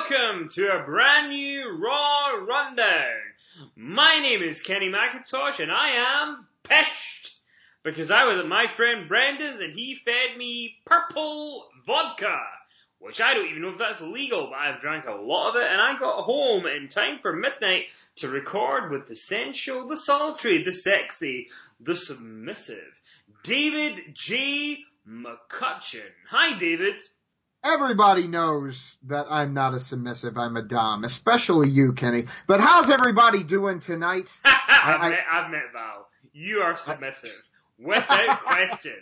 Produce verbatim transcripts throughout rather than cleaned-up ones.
welcome to a brand new Raw Rundown. My name is Kenny McIntosh and I am pissed because I was at my friend Brendan's and he fed me purple vodka, which I don't even know if that's legal, but I've drank a lot of it and I got home in time for midnight to record with the sensual, the sultry, the sexy, the submissive, David J. McCutcheon. Hi, David. Everybody knows that I'm not a submissive, I'm a dom, especially you, Kenny. But how's everybody doing tonight? I've, I, met, I've met Val. You are submissive. Without question.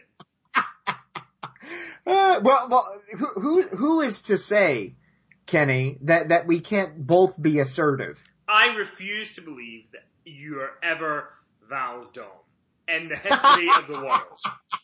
Uh, well, well, who, who, who is to say, Kenny, that, that we can't both be assertive? I refuse to believe that you are ever Val's dom in the history of the world.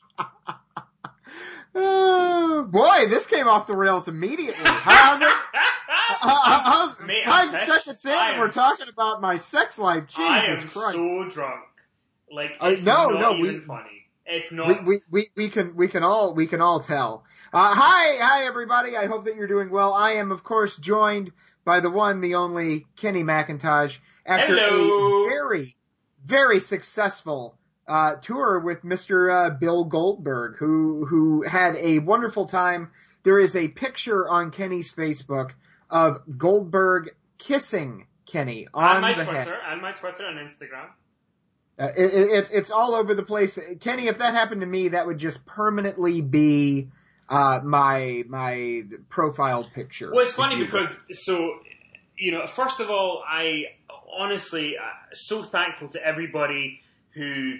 Uh, boy, this came off the rails immediately. How's it? Uh, how's, Mate, five seconds in, and we're talking about my sex life. Jesus I am Christ! so drunk. Like Uh, it's no, not no, even we- funny. It's not. We, we we we can we can all we can all tell. Uh, hi hi everybody. I hope that you're doing well. I am of course joined by the one, the only Kenny McIntosh after Hello. a very very successful uh, tour with Mister Uh, Bill Goldberg, who who had a wonderful time. There is a picture on Kenny's Facebook of Goldberg kissing Kenny on and my the Twitter, head. and my Twitter and Instagram. Uh, it, it, it's it's all over the place, Kenny. If that happened to me, that would just permanently be uh, my my profile picture. Well, it's funny because so you know, first of all, I honestly uh, so thankful to everybody who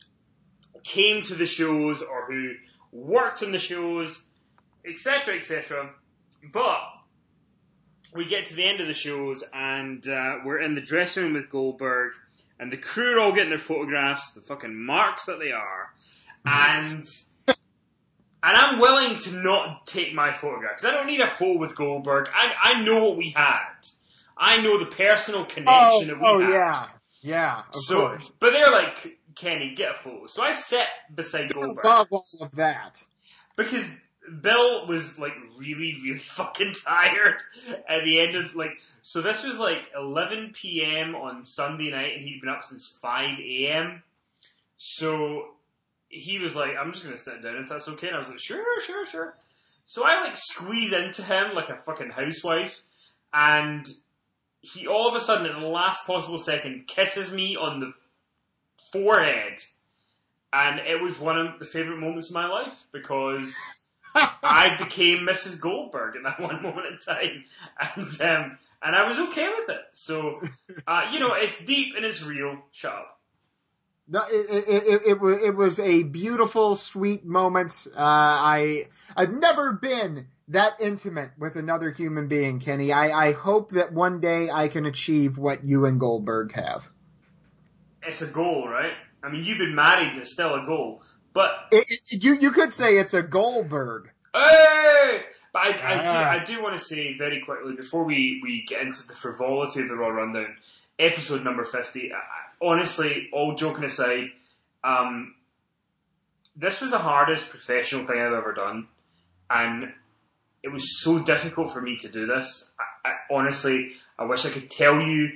came to the shows or who worked on the shows, et cetera, et cetera. But we get to the end of the shows and uh, we're in the dressing room with Goldberg. And the crew are all getting their photographs, the fucking marks that they are. And and I'm willing to not take my photograph. Because I don't need a photo with Goldberg. I I know what we had. I know the personal connection oh, that we oh had. yeah, yeah, of so, course. But they're like, Kenny, get a photo. So I sit beside Goldberg. Above all of that. Because Bill was like really, really fucking tired at the end of like. So this was like eleven p.m. on Sunday night, and he'd been up since five a.m. So he was like, "I'm just gonna sit down if that's okay." And I was like, "Sure, sure, sure." So I like squeeze into him like a fucking housewife, and he all of a sudden, at the last possible second, kisses me on the forehead, and it was one of the favorite moments of my life because I became Missus Goldberg in that one moment in time, and um, and I was okay with it. So, uh, you know, it's deep and it's real. Shut up. No, it, it, it, it, was, it was a beautiful, sweet moment. Uh, I I've never been that intimate with another human being, Kenny. I, I hope that one day I can achieve what you and Goldberg have. It's a goal, right? I mean, you've been married, but it's still a goal. But it, it, you you could say it's a Goldberg. Hey! But I, I, Ah. do, I do want to say very quickly, before we, we get into the frivolity of the Raw Rundown, episode number fifty, I, honestly, all joking aside, um, this was the hardest professional thing I've ever done. And it was so difficult for me to do this. I, I, honestly, I wish I could tell you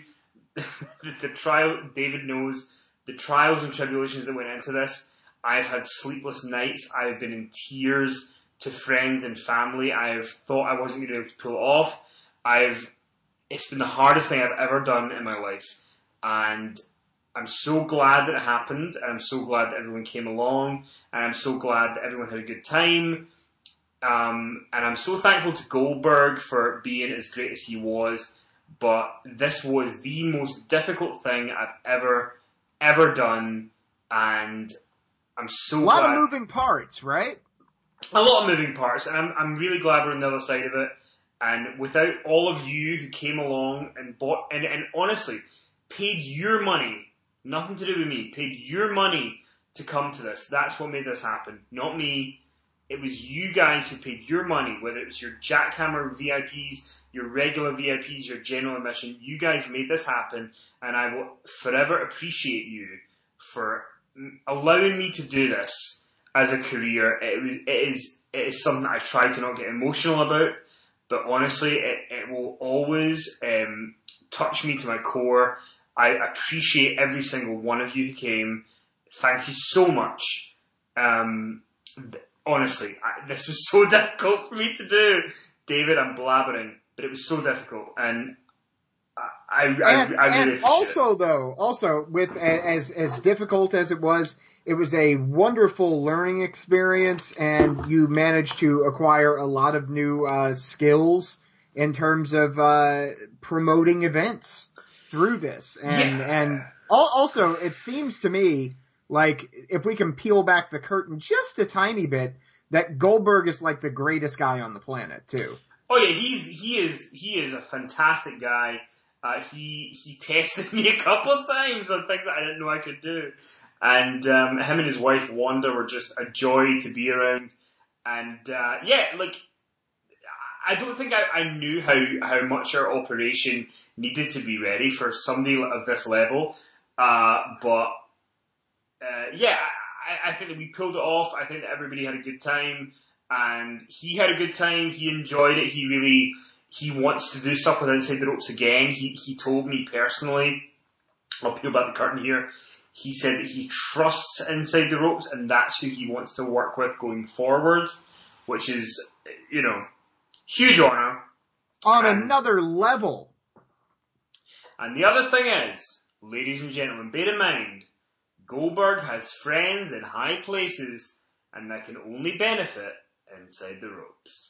the trial, David knows, the trials and tribulations that went into this. I've had sleepless nights. I've been in tears to friends and family. I've thought I wasn't going to be able to pull it off. I've, it's been the hardest thing I've ever done in my life. And I'm so glad that it happened. And I'm so glad that everyone came along. And I'm so glad that everyone had a good time. Um, and I'm so thankful to Goldberg for being as great as he was. But this was the most difficult thing I've ever, ever done. And I'm so glad. A lot of moving parts, right? A lot of moving parts, and I'm I'm really glad we're on the other side of it. And without all of you who came along and bought and, and honestly paid your money, nothing to do with me, paid your money to come to this. That's what made this happen, not me. It was you guys who paid your money, whether it was your Jackhammer V I Ps, your regular V I Ps, your general admission. You guys made this happen, and I will forever appreciate you for allowing me to do this as a career. It, it is it is something that I try to not get emotional about, but honestly, it, it will always um, touch me to my core. I appreciate every single one of you who came. Thank you so much. Um, th- honestly, I, this was so difficult for me to do. David, I'm blabbering, but it was so difficult, and I, I, and, I, I really and appreciate also, it. though, also with as as difficult as it was, it was a wonderful learning experience, and you managed to acquire a lot of new uh, skills in terms of uh, promoting events through this. And Yeah. and also, it seems to me like if we can peel back the curtain just a tiny bit, that Goldberg is like the greatest guy on the planet too. Oh yeah, he's he is he is a fantastic guy. Uh, he he tested me a couple of times on things that I didn't know I could do, and um, him and his wife Wanda were just a joy to be around. And uh, yeah, like I don't think I, I knew how, how much our operation needed to be ready for somebody of this level, uh, but uh, yeah, I, I think that we pulled it off. I think that everybody had a good time, and he had a good time. He enjoyed it. He really. He wants to do stuff with Inside the Ropes again. He he told me personally, I'll peel back the curtain here, he said that he trusts Inside the Ropes and that's who he wants to work with going forward, which is, you know, huge honour. On and, another level. And the other thing is, ladies and gentlemen, bear in mind, Goldberg has friends in high places and that can only benefit Inside the Ropes.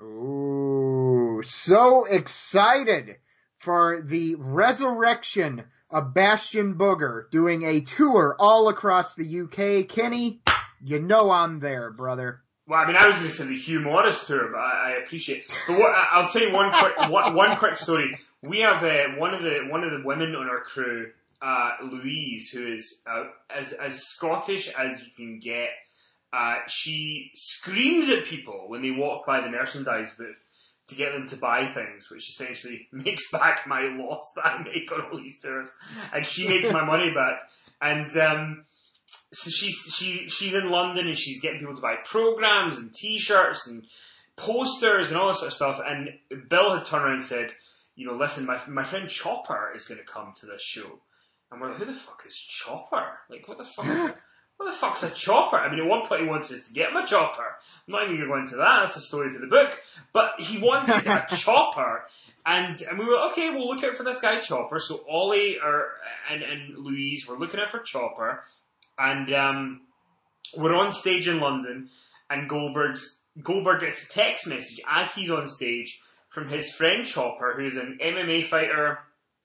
Ooh, so excited for the resurrection of Bastion Booger doing a tour all across the U K. Kenny, you know I'm there, brother. Well, I mean, I was going to say the Hugh Morris tour, but I, I appreciate it. But what, I'll tell you one quick, one, one quick story. We have uh, one of the one of the women on our crew, uh, Louise, who is uh, as as Scottish as you can get. Uh, she screams at people when they walk by the merchandise booth to get them to buy things, which essentially makes back my loss that I make on all these tours, and she makes my money back. And um, so she's she she's in London and she's getting people to buy programs and T-shirts and posters and all this sort of stuff. And Bill had turned around and said, "You know, listen, my my friend Chopper is going to come to this show." And we're like, "Who the fuck is Chopper? Like, what the fuck?" What the fuck's a chopper? I mean, at one point he wanted us to get him a chopper. I'm not even going to go into that. That's a story to the book. But he wanted a chopper. And, and we were like, okay, we'll look out for this guy Chopper. So Ollie or, and, and Louise were looking out for Chopper. And um, we're on stage in London. And Goldberg's, Goldberg gets a text message as he's on stage from his friend Chopper, who's an M M A fighter.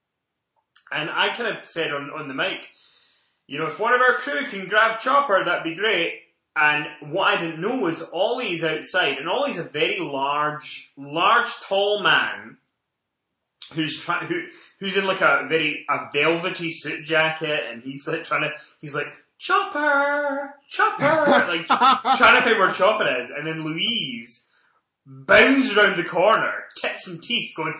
And I kind of said on, on the mic, you know, if one of our crew can grab Chopper, that'd be great. And what I didn't know was Ollie's outside, and Ollie's a very large, large, tall man who's trying, who, who's in like a very a velvety suit jacket, and he's like trying to, he's like Chopper, Chopper, like trying to find where Chopper is. And then Louise bounds around the corner, tits and teeth, going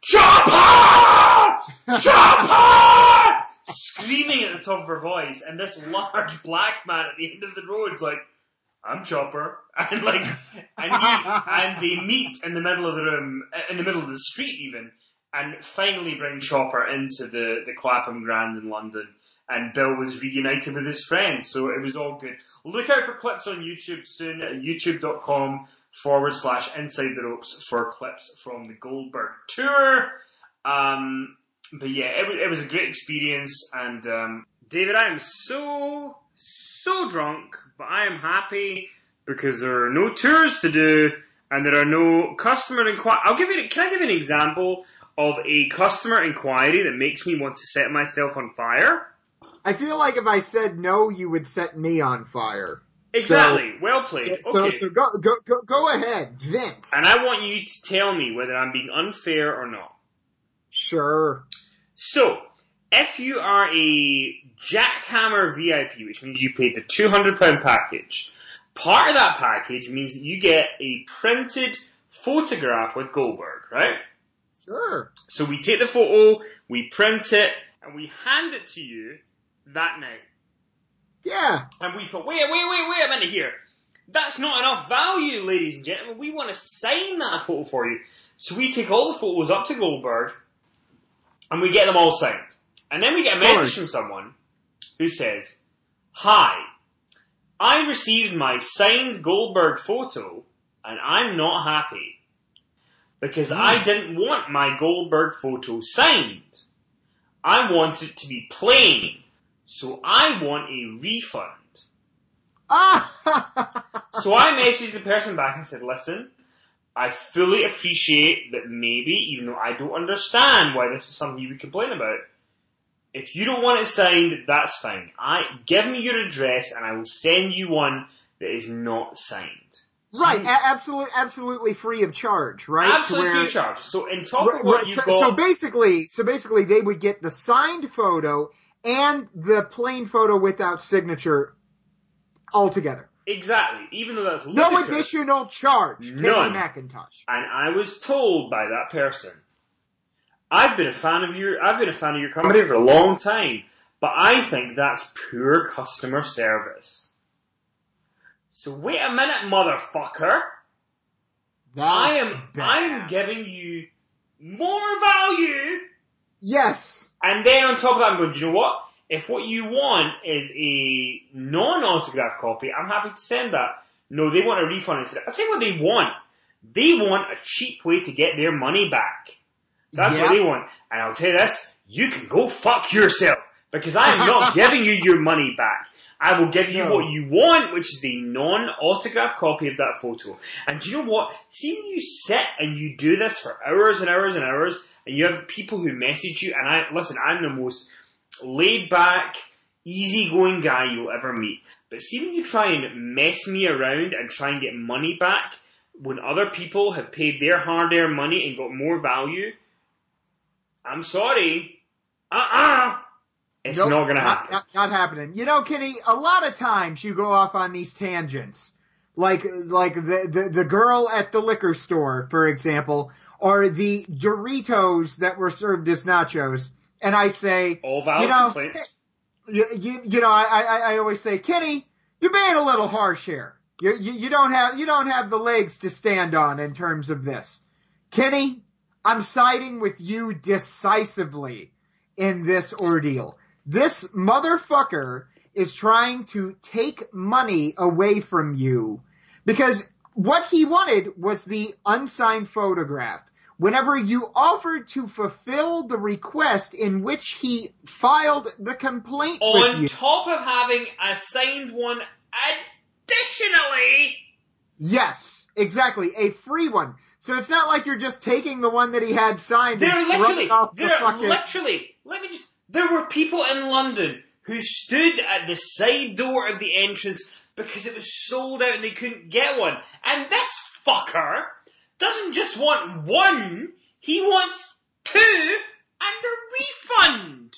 Chopper, Chopper. Screaming at the top of her voice, and this large black man at the end of the road is like, "I'm Chopper," and like, and he, and they meet in the middle of the room, in the middle of the street even, and finally bring Chopper into the the Clapham Grand in London, and Bill was reunited with his friends, so it was all good. Look out for clips on YouTube soon at youtube.com forward slash Inside the Ropes for clips from the Goldberg tour. Um. But yeah, it, it was a great experience, and um, David, I am so, so drunk, but I am happy because there are no tours to do, and there are no customer inquiry. I'll give you, can I give you an example of a customer inquiry that makes me want to set myself on fire? I feel like if I said no, you would set me on fire. Exactly. So, well played. So, okay. so, so go, go, go, go ahead, vent. And I want you to tell me whether I'm being unfair or not. Sure. So, if you are a Jackhammer V I P, which means you paid the two hundred pounds package, part of that package means that you get a printed photograph with Goldberg, right? Sure. So we take the photo, we print it, and we hand it to you that night. Yeah. And we thought, wait, wait, wait, wait a minute here. That's not enough value, ladies and gentlemen. We want to sign that photo for you. So we take all the photos up to Goldberg, and we get them all signed. And then we get a message from someone who says, "Hi, I received my signed Goldberg photo, and I'm not happy. Because mm. I didn't want my Goldberg photo signed. I want it to be plain. So I want a refund." So I messaged the person back and said, "Listen, I fully appreciate that maybe, even though I don't understand why this is something you would complain about, if you don't want it signed, that's fine. I give me your address and I will send you one that is not signed." Right, a- absolutely, absolutely free of charge, right? Absolutely where, free of charge. So in top right, of what right, you so, got... so basically, so basically they would get the signed photo and the plain photo without signature altogether. Exactly. Even though that's ludicrous. No additional charge. None. Kenny McIntosh. And I was told by that person, I've been a fan of your, I've been a fan of your company for a long time, but I think that's poor customer service. So wait a minute, motherfucker. That's I am, bad. I am giving you more value. Yes. And then on top of that, I'm going, do you know what? If what you want is a non-autograph copy, I'm happy to send that. No, they want a refund instead. I'll tell you what they want. They want a cheap way to get their money back. That's yep. what they want. And I'll tell you this, you can go fuck yourself. Because I am not giving you your money back. I will give you no. what you want, which is a non-autograph copy of that photo. And do you know what? See when you sit and you do this for hours and hours and hours, and you have people who message you, and I, listen, I'm the most laid-back, easy-going guy you'll ever meet. But see when you try and mess me around and try and get money back, when other people have paid their hard-earned money and got more value, I'm sorry. Uh-uh. It's nope, not going to happen. Not, not, not happening. You know, Kenny, a lot of times you go off on these tangents. Like, like the, the, the girl at the liquor store, for example, or the Doritos that were served as nachos. And I say, all valid you know, complaints. You, you, you know, I, I, I always say, Kenny, you're being a little harsh here. You, you, you don't have, you don't have the legs to stand on in terms of this. Kenny, I'm siding with you decisively in this ordeal. This motherfucker is trying to take money away from you because what he wanted was the unsigned photograph. Whenever you offered to fulfill the request in which he filed the complaint on with you. top of having a signed one additionally. Yes, exactly. A free one. So it's not like you're just taking the one that he had signed they're and literally, off they're the fucking... literally, let me just, there were people in London who stood at the side door of the entrance because it was sold out and they couldn't get one. And this fucker doesn't just want one, he wants two and a refund.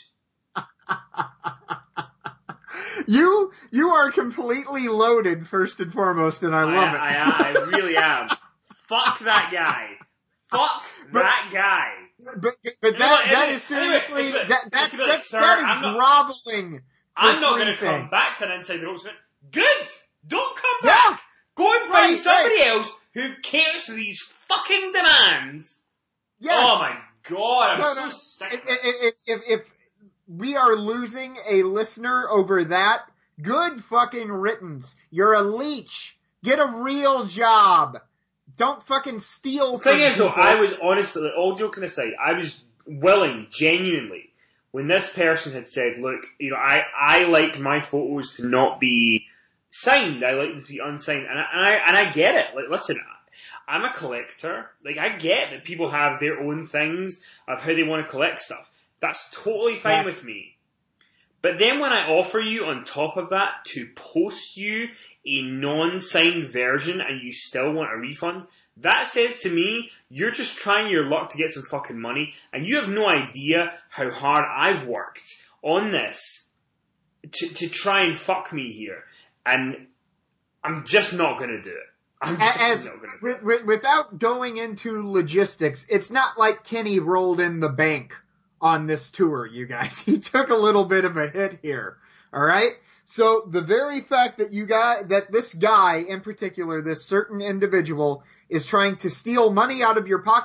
you you are completely loaded, first and foremost, and I love I, it. I, I really am. Fuck that guy. Fuck but, that guy. But, but that, that is seriously, anyway, that, that's, like, that's, that is not, groveling. I'm not going to come back to an Inside the Ropes. Good! Don't come back! Yeah. Go and find right, somebody right. else who cares for these fucking demands. Yes. Oh my god, I'm no, so no. sick. If, if, if, if we are losing a listener over that, good fucking riddance. You're a leech. Get a real job. Don't fucking steal The from thing is, though, people. I was honestly, all joking aside, I was willing, genuinely, when this person had said, look, you know, I, I like my photos to not be signed. I like them to be unsigned. And I, and I, and I get it. Like, listen, I'm a collector. Like, I get that people have their own things of how they want to collect stuff. That's totally fine yeah. with me. But then when I offer you, on top of that, to post you a non-signed version and you still want a refund, that says to me, you're just trying your luck to get some fucking money, and you have no idea how hard I've worked on this to, to try and fuck me here. And I'm just not going to do it. I'm just As, not going to do it. Without going into logistics, it's not like Kenny rolled in the bank on this tour, you guys. He took a little bit of a hit here. All right? So the very fact that you got, that this guy in particular, this certain individual, is trying to steal money out of your pocket,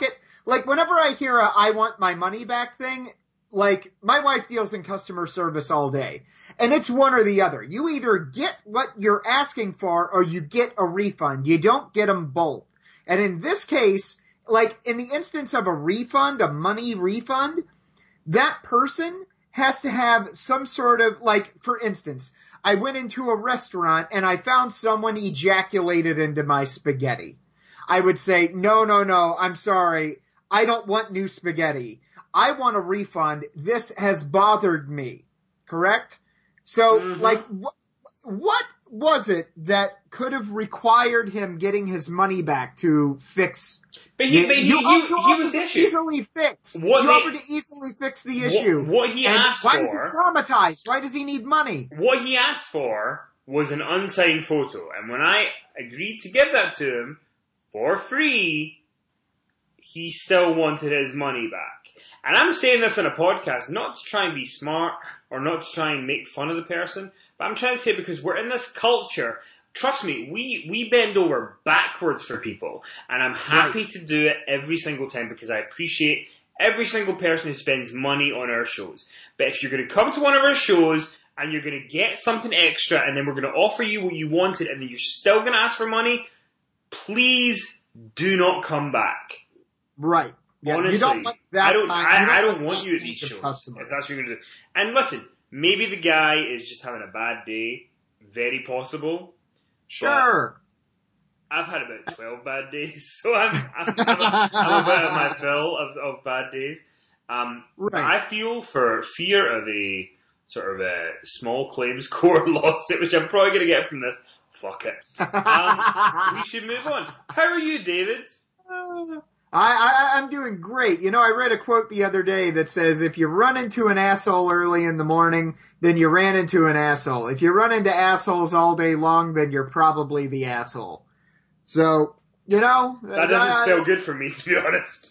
like whenever I hear a I want my money back thing, like my wife deals in customer service all day, and it's one or the other. You either get what you're asking for or you get a refund. You don't get them both. And in this case, like in the instance of a refund, a money refund, that person has to have some sort of, like, for instance, I went into a restaurant and I found someone ejaculated into my spaghetti. I would say, no, no, no, I'm sorry. I don't want new spaghetti. I want a refund. This has bothered me. Correct? So, mm-hmm. like, wh- what was it that could have required him getting his money back to fix? But he, but he, you, he, you he was the issue. Easily fix. What you they, offered to easily fix the issue. What, what he and asked why for. Why is he traumatized? Why does he need money? What he asked for was an unsigned photo, and when I agreed to give that to him for free, he still wanted his money back. And I'm saying this on a podcast not to try and be smart or not to try and make fun of the person, but I'm trying to say because we're in this culture. Trust me, we, we bend over backwards for people, and I'm happy right. to do it every single time because I appreciate every single person who spends money on our shows. But if you're going to come to one of our shows and you're going to get something extra and then we're going to offer you what you wanted and then you're still going to ask for money, please do not come back. Right. Yeah, Honestly, you don't want that I don't, kind, I, you don't I don't want, want you at these shows. Customer. If that's what you're going to do. And listen, maybe the guy is just having a bad day. Very possible. Sure. I've had about twelve bad days, so I'm, I'm, I'm, I'm a bit of my fill of, of bad days. Um, right. I feel for fear of a sort of a small claims court lawsuit, which I'm probably going to get from this. Fuck it. Um, we should move on. How are you, David? Uh, I, I, I'm doing great. You know, I read a quote the other day that says, if you run into an asshole early in the morning, then you ran into an asshole. If you run into assholes all day long, then you're probably the asshole. So, you know. That doesn't uh, feel good for me, to be honest.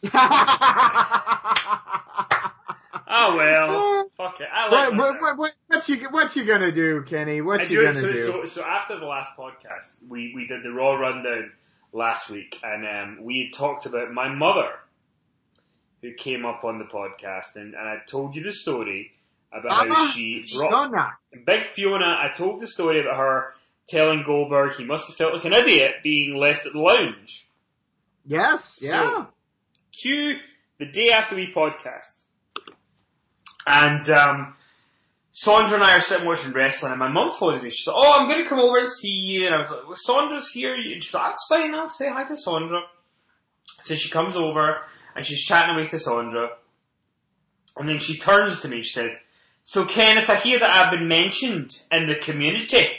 Oh, well. Fuck it. I like what, what, what, what, you, what you gonna do, Kenny? What I you do, gonna so, do? So, so after the last podcast, we, we did the Raw Rundown last week, and um, we had talked about my mother, who came up on the podcast, and, and I told you the story about uh-huh. how she brought... Fiona. Big Fiona, I told the story about her telling Goldberg he must have felt like an idiot being left at the lounge. Yes, yeah. So, cue the day after we podcast. And um, Sandra and I are sitting watching wrestling, and my mum phoned me. She said, oh, I'm going to come over and see you. And I was like, well, Sandra's here. And she said, that's fine, I'll say hi to Sandra. So she comes over, and she's chatting away to Sandra. And then she turns to me, she says, so Kenneth, I hear that I've been mentioned in the community.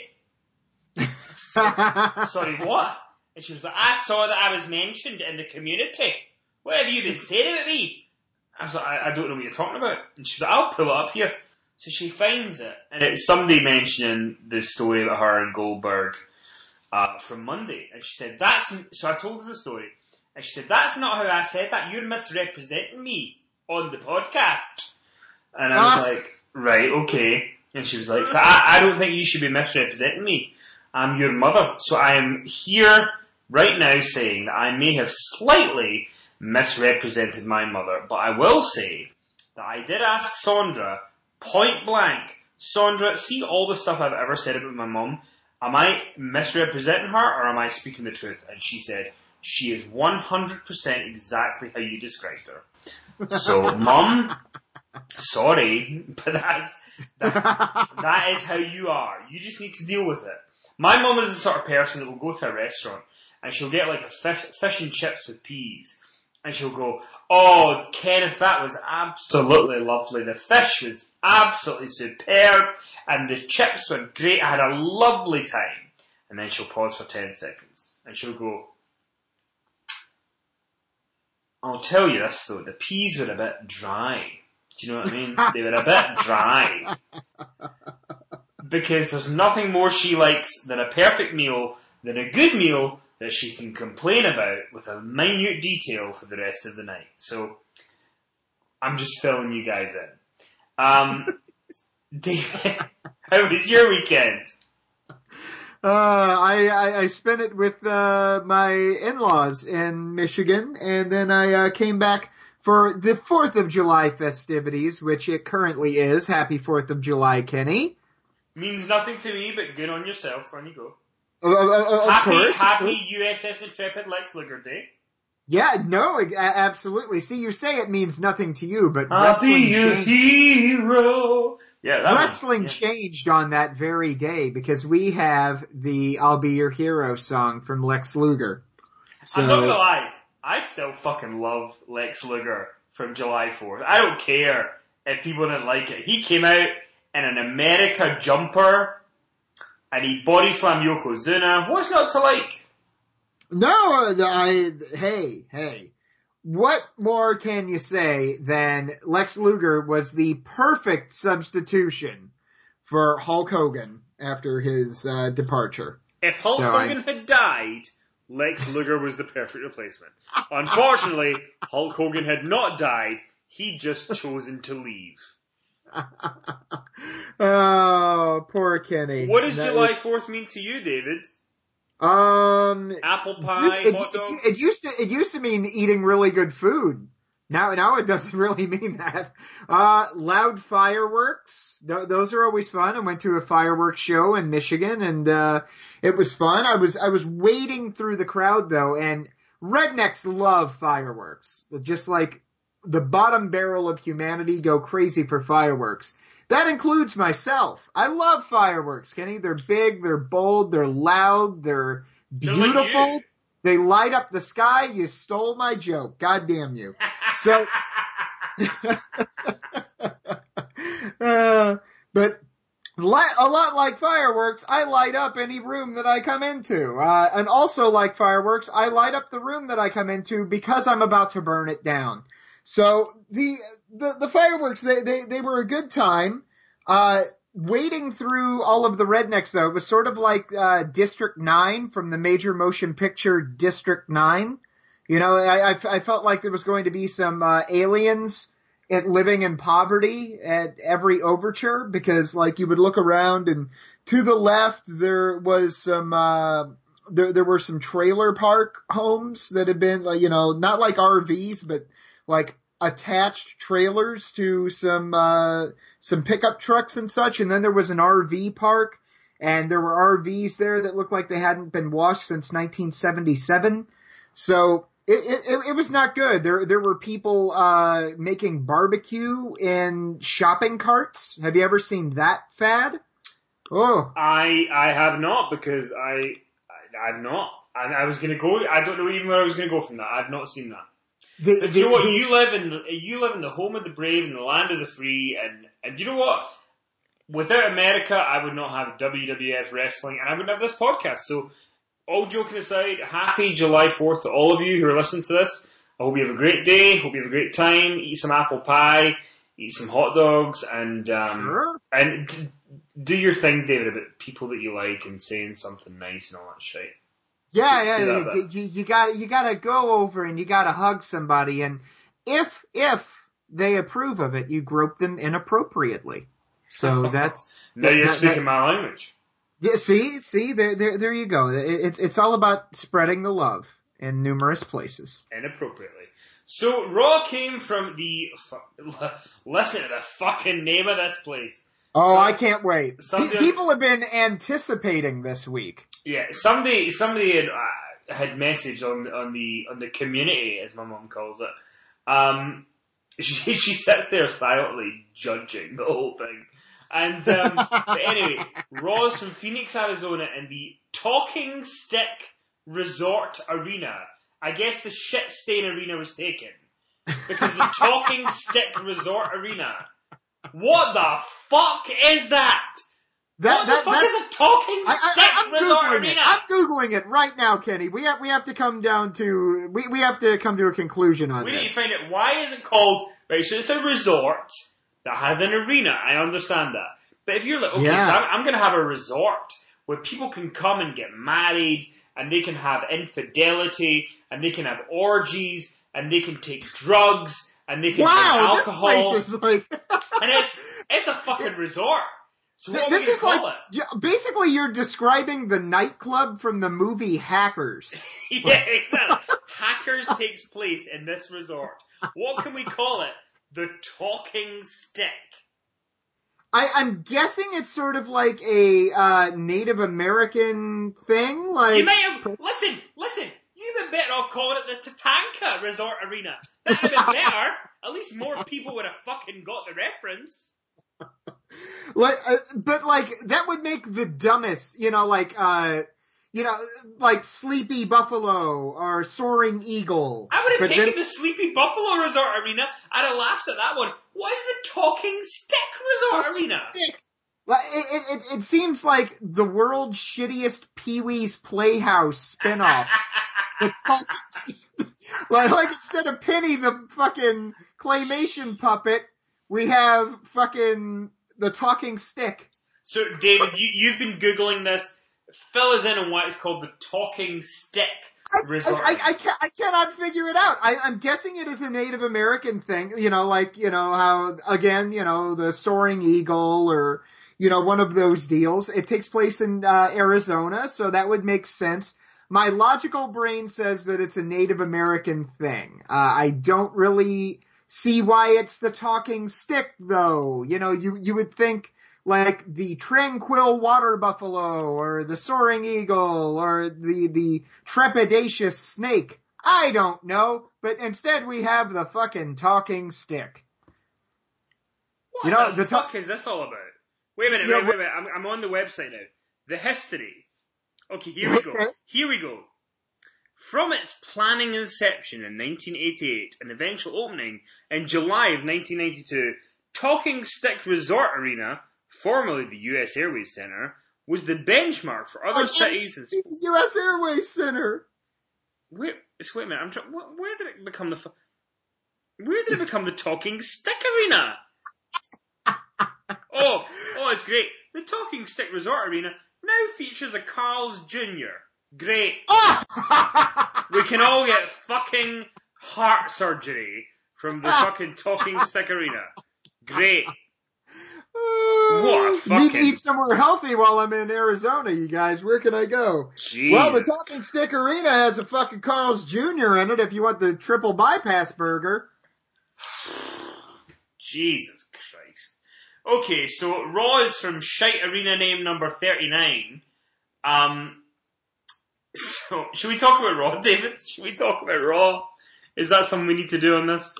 Sorry, what? And she was like, I saw that I was mentioned in the community. What have you been saying about me? I was like, I, I don't know what you're talking about. And she's like, I'll pull it up here. So she finds it. And it's somebody mentioning the story about her and Goldberg uh, from Monday. And she said, that's... So I told her the story. And she said, that's not how I said that. You're misrepresenting me on the podcast. And I was ah. like, right, okay. And she was like, so I, I don't think you should be misrepresenting me. I'm your mother. So I am here right now saying that I may have slightly misrepresented my mother, but I will say that I did ask Sandra point blank, Sandra, see all the stuff I've ever said about my mum, am I misrepresenting her or am I speaking the truth? And she said, she is one hundred percent exactly how you described her. So, Mum, sorry, but that's, that, that is how you are. You just need to deal with it. My mum is the sort of person that will go to a restaurant and she'll get like a fish, fish and chips with peas. And she'll go, oh, Kenneth, that was absolutely lovely. The fish was absolutely superb. And the chips were great. I had a lovely time. And then she'll pause for ten seconds. And she'll go, I'll tell you this though, the peas were a bit dry. Do you know what I mean? They were a bit dry. Because there's nothing more she likes than a perfect meal, than a good meal, that she can complain about with a minute detail for the rest of the night. So, I'm just filling you guys in. Um, David, how was your weekend? Uh, I, I, I spent it with, uh, my in-laws in Michigan, and then I, uh, came back for the fourth of July festivities, which it currently is. Happy fourth of July, Kenny. Means nothing to me, but good on yourself. On you go. Uh, uh, of happy, course. happy of course. U S S Intrepid Lex Luger Day. Yeah, no, absolutely. See, you say it means nothing to you, but I'll wrestling be your changed. hero. Yeah, that Wrestling was, yeah. changed on that very day because we have the "I'll Be Your Hero" song from Lex Luger. So, I'm not gonna lie, I still fucking love Lex Luger from July fourth. I don't care if people didn't like it. He came out in an America jumper and he body slammed Yokozuna. What's not to like? No, I, hey, hey. What more can you say than Lex Luger was the perfect substitution for Hulk Hogan after his uh, departure? If Hulk so Hogan I, had died, Lex Luger was the perfect replacement. Unfortunately, Hulk Hogan had not died. He'd just chosen to leave. Oh, poor Kenny. What does That July is, fourth mean to you, David? Um, Apple pie, it, hot it, dogs? it, it used to it used to mean eating really good food. Now now it doesn't really mean that. Uh, loud fireworks. Th- those are always fun. I went to a fireworks show in Michigan, and uh, it was fun. I was I was wading through the crowd though, and rednecks love fireworks. Just like the bottom barrel of humanity go crazy for fireworks. That includes myself. I love fireworks, Kenny. They're big, they're bold, they're loud, they're beautiful. Like they light up the sky. You stole my joke. God damn you. So, uh, but a lot like fireworks, I light up any room that I come into. Uh, and also like fireworks, I light up the room that I come into because I'm about to burn it down. So the, the, the fireworks, they, they, they were a good time. Uh, wading through all of the rednecks though, was sort of like, uh, District nine from the major motion picture District nine. You know, I, I, I felt like there was going to be some, uh, aliens at living in poverty at every overture because like you would look around and to the left there was some, uh, there, there were some trailer park homes that had been like, you know, not like R Vs, but like attached trailers to some, uh, some pickup trucks and such. And then there was an R V park and there were R Vs there that looked like they hadn't been washed since nineteen seventy-seven. So it, it, it was not good. There, there were people, uh, making barbecue in shopping carts. Have you ever seen that fad? Oh, I, I have not because I, I I've not. I, I was gonna go, I don't know even where I was gonna go from that. I've not seen that. the, But the, you know what? the, You live in the, you live in the home of the brave and the land of the free, and and you know what? Without America, I would not have W W F wrestling, and I wouldn't have this podcast. So, all joking aside, happy July fourth to all of you who are listening to this. I hope you have a great day. Hope you have a great time. Eat some apple pie. Eat some hot dogs, and um, Sure. and do your thing, David, about people that you like and saying something nice and all that shit. Yeah, Do yeah, that you, bit. you, you gotta, you gotta go over and you gotta hug somebody, and if, if they approve of it, you grope them inappropriately. So that's, Now that- you're that- speaking that- my language. yeah, see, see, there, there, there you go. It, it's, it's all about spreading the love in numerous places. Inappropriately. So, Raw came from the, fu- listen to the fucking name of this place. Oh, So- I can't wait. something- Pe- People have been anticipating this week. Yeah, somebody, somebody had, uh, had messaged on, on the, on the community, as my mum calls it. Um, she, she sits there silently judging the whole thing. And, um, but anyway, Raw's from Phoenix, Arizona, in the Talking Stick Resort Arena. I guess the shit stain arena was taken. Because the Talking Stick Resort Arena. What the fuck is that? That, what that, the fuck that's, is a Talking I, Stick I, I'm Resort googling Arena? it. I'm googling it right now, Kenny. We have we have to come down to we we have to come to a conclusion on We this. need to find out why is it called, right, so it's a resort that has an arena, I understand that. But if you're like, okay, Yeah. so I'm, I'm gonna have a resort where people can come and get married, and they can have infidelity, and they can have orgies, and they can take drugs, and they can Wow, drink this alcohol, place is like and it's, it's a fucking resort. So what this are we is call like, it? yeah, basically you're describing the nightclub from the movie Hackers. Yeah, exactly. Hackers takes place in this resort. What can we call it? The Talking Stick. I, I'm guessing it's sort of like a uh, Native American thing. Like You might have listen, listen. You've been better off calling it the Tatanka Resort Arena. That'd have been better. At least more people would have fucking got the reference. Like, uh, but like that would make the dumbest, you know, like, uh, you know, like Sleepy Buffalo or Soaring Eagle. I would have But taken then, the Sleepy Buffalo Resort Arena. I'd have laughed at that one. What is the Talking Stick Resort Arena? Like, it, it, it seems like the world's shittiest Pee-wee's Playhouse spinoff. The talking, like, like instead of Penny the fucking claymation puppet, we have fucking the talking stick. So, David, you, you've been Googling this. Fill us in on why it's called the Talking Stick Resort. I, I, I, can't, I cannot figure it out. I, I'm guessing it is a Native American thing. You know, like, you know, how, again, you know, the Soaring Eagle or, you know, one of those deals. It takes place in uh, Arizona, so that would make sense. My logical brain says that it's a Native American thing. Uh, I don't really see why it's the talking stick, though. You know, you, you would think like the tranquil water buffalo or the soaring eagle or the, the trepidatious snake. I don't know, but instead we have the fucking talking stick. What you know, the, the fuck to- is this all about? Wait a minute, you wait, know, wait, wait. I'm, I'm on the website now. The history. Okay, here we go. Here we go. From its planning inception in nineteen eighty-eight and eventual opening in July of nineteen ninety-two, Talking Stick Resort Arena, formerly the U S Airways Center, was the benchmark for other oh, cities. And the U S Airways Center. where, so wait a minute. I'm trying. Where, where did it become the? Fu- Where did it become the Talking Stick Arena? oh, oh, it's great. The Talking Stick Resort Arena now features a Carl's Junior Great. We can all get fucking heart surgery from the fucking Talking Stick Arena. Great. What a fucking... Need to eat somewhere healthy while I'm in Arizona, you guys. Where can I go? Jesus. Well, the Talking Stick Arena has a fucking Carl's Junior in it if you want the triple bypass burger. Jesus Christ. Okay, so Raw is from Shite Arena name number thirty-nine. Um... So, should we talk about Raw, David? Should we talk about Raw? Is that something we need to do on this?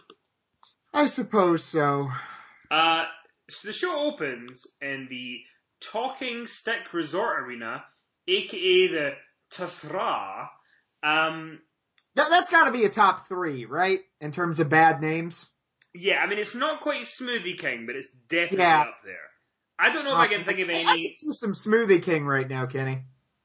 I suppose so. Uh, so the show opens in the Talking Stick Resort Arena, aka the Tasra. Um, that, that's gotta be a top three, right? In terms of bad names? Yeah, I mean, it's not quite Smoothie King, but it's definitely yeah. up there. I don't know if uh, I can think of any... I can do some Smoothie King right now, Kenny.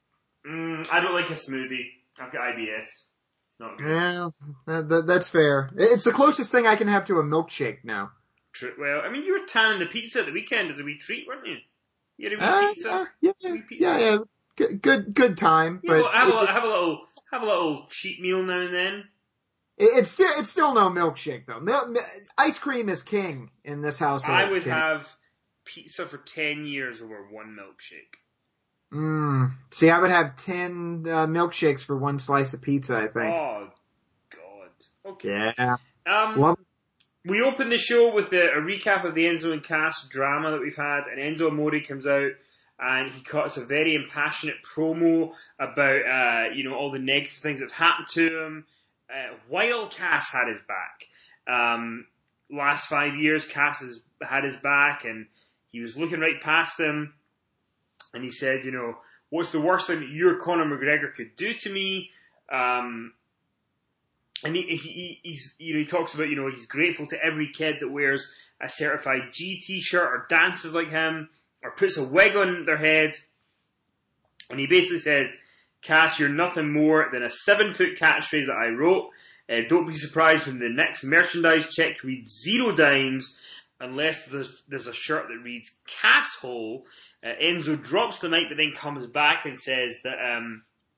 Mm, I don't like a smoothie. I've got I B S. It's not good. Yeah, that, that, that's fair. It's the closest thing I can have to a milkshake now. True. Well, I mean, you were tanning the pizza at the weekend as a wee treat, weren't you? You had a wee uh, pizza. Yeah, yeah, wee pizza. yeah, yeah. Good, good, good time. Yeah, but well, have, it, a, little, have a little, have a little cheat meal now and then. It, it's still, it's still no milkshake though. Mil, ice cream is king in this household. I would Kenny. have pizza for ten years over one milkshake. Mm. See, I would have ten uh, milkshakes for one slice of pizza, I think. Oh, God. Okay. Yeah. Um, Love- we open the show with a, a recap of the Enzo and Cass drama that we've had, and Enzo Amore comes out and he cuts a very impassionate promo about, uh, you know, all the negative things that's happened to him uh, while Cass had his back. Um, last five years, Cass has had his back, and he was looking right past him. And he said, you know, what's the worst thing that your Conor McGregor could do to me? Um, and he, he, he's, you know, he talks about, you know, he's grateful to every kid that wears a certified G t-shirt or dances like him or puts a wig on their head. And he basically says, Cass, you're nothing more than a seven-foot catchphrase that I wrote. Uh, don't be surprised when the next merchandise check reads zero dimes unless there's, there's a shirt that reads Casshole. Uh, Enzo drops the mic but then comes back and says that um,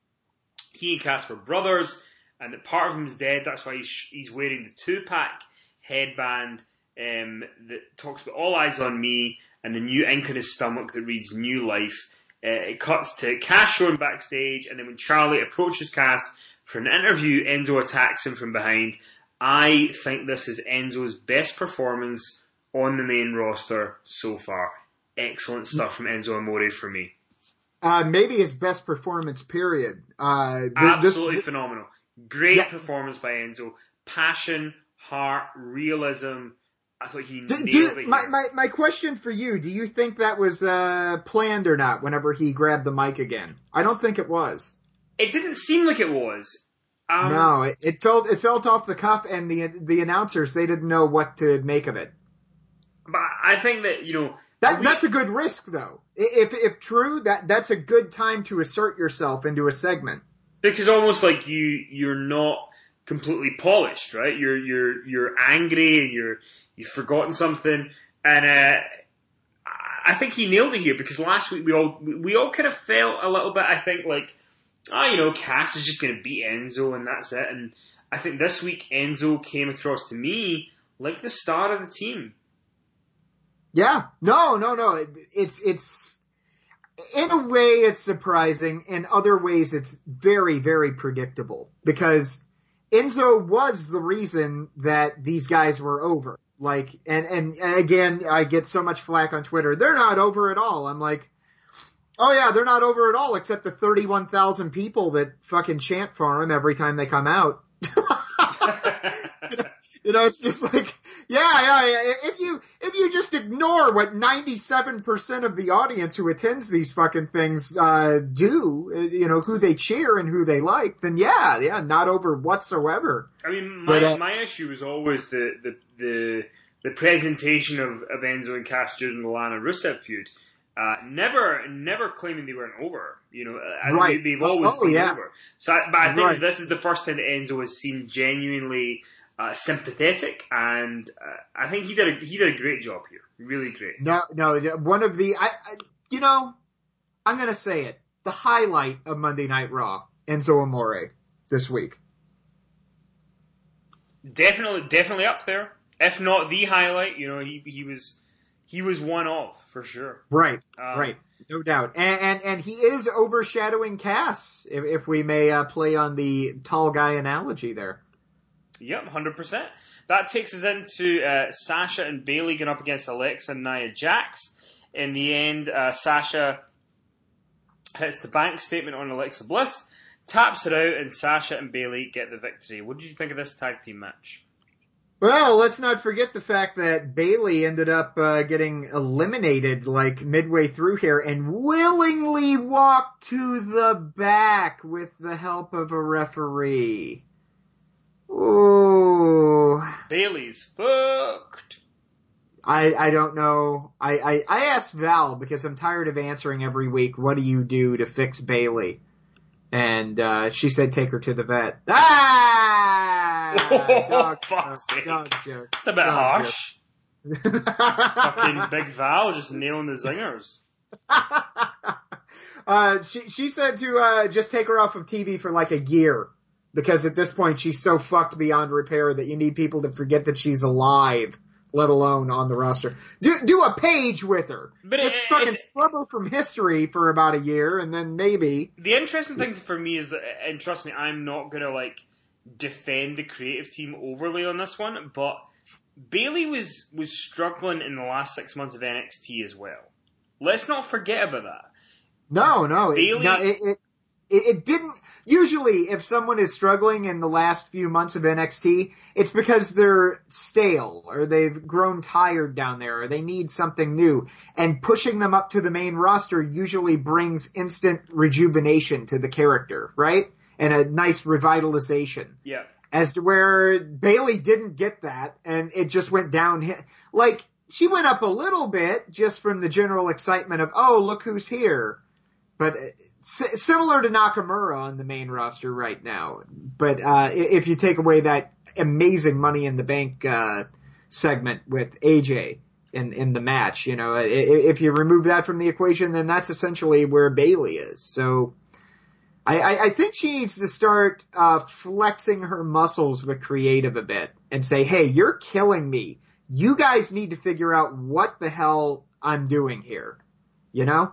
he and Cass were brothers and that part of him is dead. That's why he's, he's wearing the two-pack headband um, that talks about all eyes on me and the new ink on his stomach that reads New Life. Uh, it cuts to Cass shown backstage, and then when Charlie approaches Cass for an interview, Enzo attacks him from behind. I think this is Enzo's best performance on the main roster so far. Excellent stuff from Enzo Amore for me. Uh, maybe his best performance, period. Uh, th- Absolutely this, phenomenal. Great yeah. performance by Enzo. Passion, heart, realism. I thought he do, nailed do, it here. My, my, my question for you, do you think that was uh, planned or not whenever he grabbed the mic again? I don't think it was. It didn't seem like it was. Um, no, it, it felt it felt off the cuff, and the the announcers, they didn't know what to make of it. But I think that, you know... That, we, that's a good risk, though. If if true, that that's a good time to assert yourself into a segment. Because almost like you you're not completely polished, right? You're you're you're angry and you're you've forgotten something, and uh, I think he nailed it here because last week we all we all kind of felt a little bit. I think like, oh, you know, Cass is just going to beat Enzo and that's it. And I think this week Enzo came across to me like the star of the team. Yeah, no, no, no. It, it's it's in a way it's surprising. In other ways, it's very, very predictable because Enzo was the reason that these guys were over. Like, and, and again, I get so much flack on Twitter. They're not over at all. I'm like, oh yeah, they're not over at all except the thirty-one thousand people that fucking chant for them every time they come out. You know, it's just like, yeah, yeah, yeah. If you, if you just ignore what ninety-seven percent of the audience who attends these fucking things, uh, do, you know, who they cheer and who they like, then yeah, yeah, not over whatsoever. I mean, my, but, uh, my issue was always the, the, the, the presentation of, of Enzo and Cass during the Lana Rusev feud. Uh, never, never claiming they weren't over. You know, I right. they, they've always oh, been yeah. over. So, I, but I think right. this is the first time that Enzo has seemed genuinely uh, sympathetic, and uh, I think he did a, he did a great job here. Really great. No, no, one of the, I, I you know, I'm gonna say it. The highlight of Monday Night Raw, Enzo Amore, this week. Definitely, definitely up there. If not the highlight, you know, he he was. He was one of, for sure. Right, um, right. No doubt. And, and and he is overshadowing Cass, if, if we may uh, play on the tall guy analogy there. Yep, one hundred percent. That takes us into uh, Sasha and Bayley going up against Alexa and Nia Jax. In the end, uh, Sasha hits the bank statement on Alexa Bliss, taps it out, and Sasha and Bayley get the victory. What did you think of this tag team match? Well, let's not forget the fact that Bayley ended up uh, getting eliminated like midway through here and willingly walked to the back with the help of a referee. Ooh. Bayley's fucked. I, I don't know. I, I, I asked Val because I'm tired of answering every week, what do you do to fix Bayley? And uh, she said take her to the vet. Ah! Oh, dog fuck's joke, sake. dog joke. It's a bit dog harsh. Fucking Big Val just nailing the zingers. uh, she she said to uh, just take her off of T V for like a year because at this point she's so fucked beyond repair that you need people to forget that she's alive, let alone on the roster. Do do a page with her. But just it, fucking it's- scrub her from history for about a year, and then maybe. The interesting thing for me is that, and trust me, I'm not gonna like defend the creative team overly on this one, but Bayley was was struggling in the last six months of N X T as well. Let's not forget about that. No, no, Bayley, it, no, it, it it it didn't. Usually, if someone is struggling in the last few months of N X T, it's because they're stale or they've grown tired down there or they need something new. And pushing them up to the main roster usually brings instant rejuvenation to the character, right? And a nice revitalization. Yeah. As to where Bayley didn't get that, and it just went downhill. Like, she went up a little bit just from the general excitement of, oh, look who's here. But s- similar to Nakamura on the main roster right now. But uh, if you take away that amazing Money in the Bank uh, segment with A J in, in the match, you know, if you remove that from the equation, then that's essentially where Bayley is. So I, I, I think she needs to start uh, flexing her muscles with creative a bit and say, hey, you're killing me. You guys need to figure out what the hell I'm doing here, you know?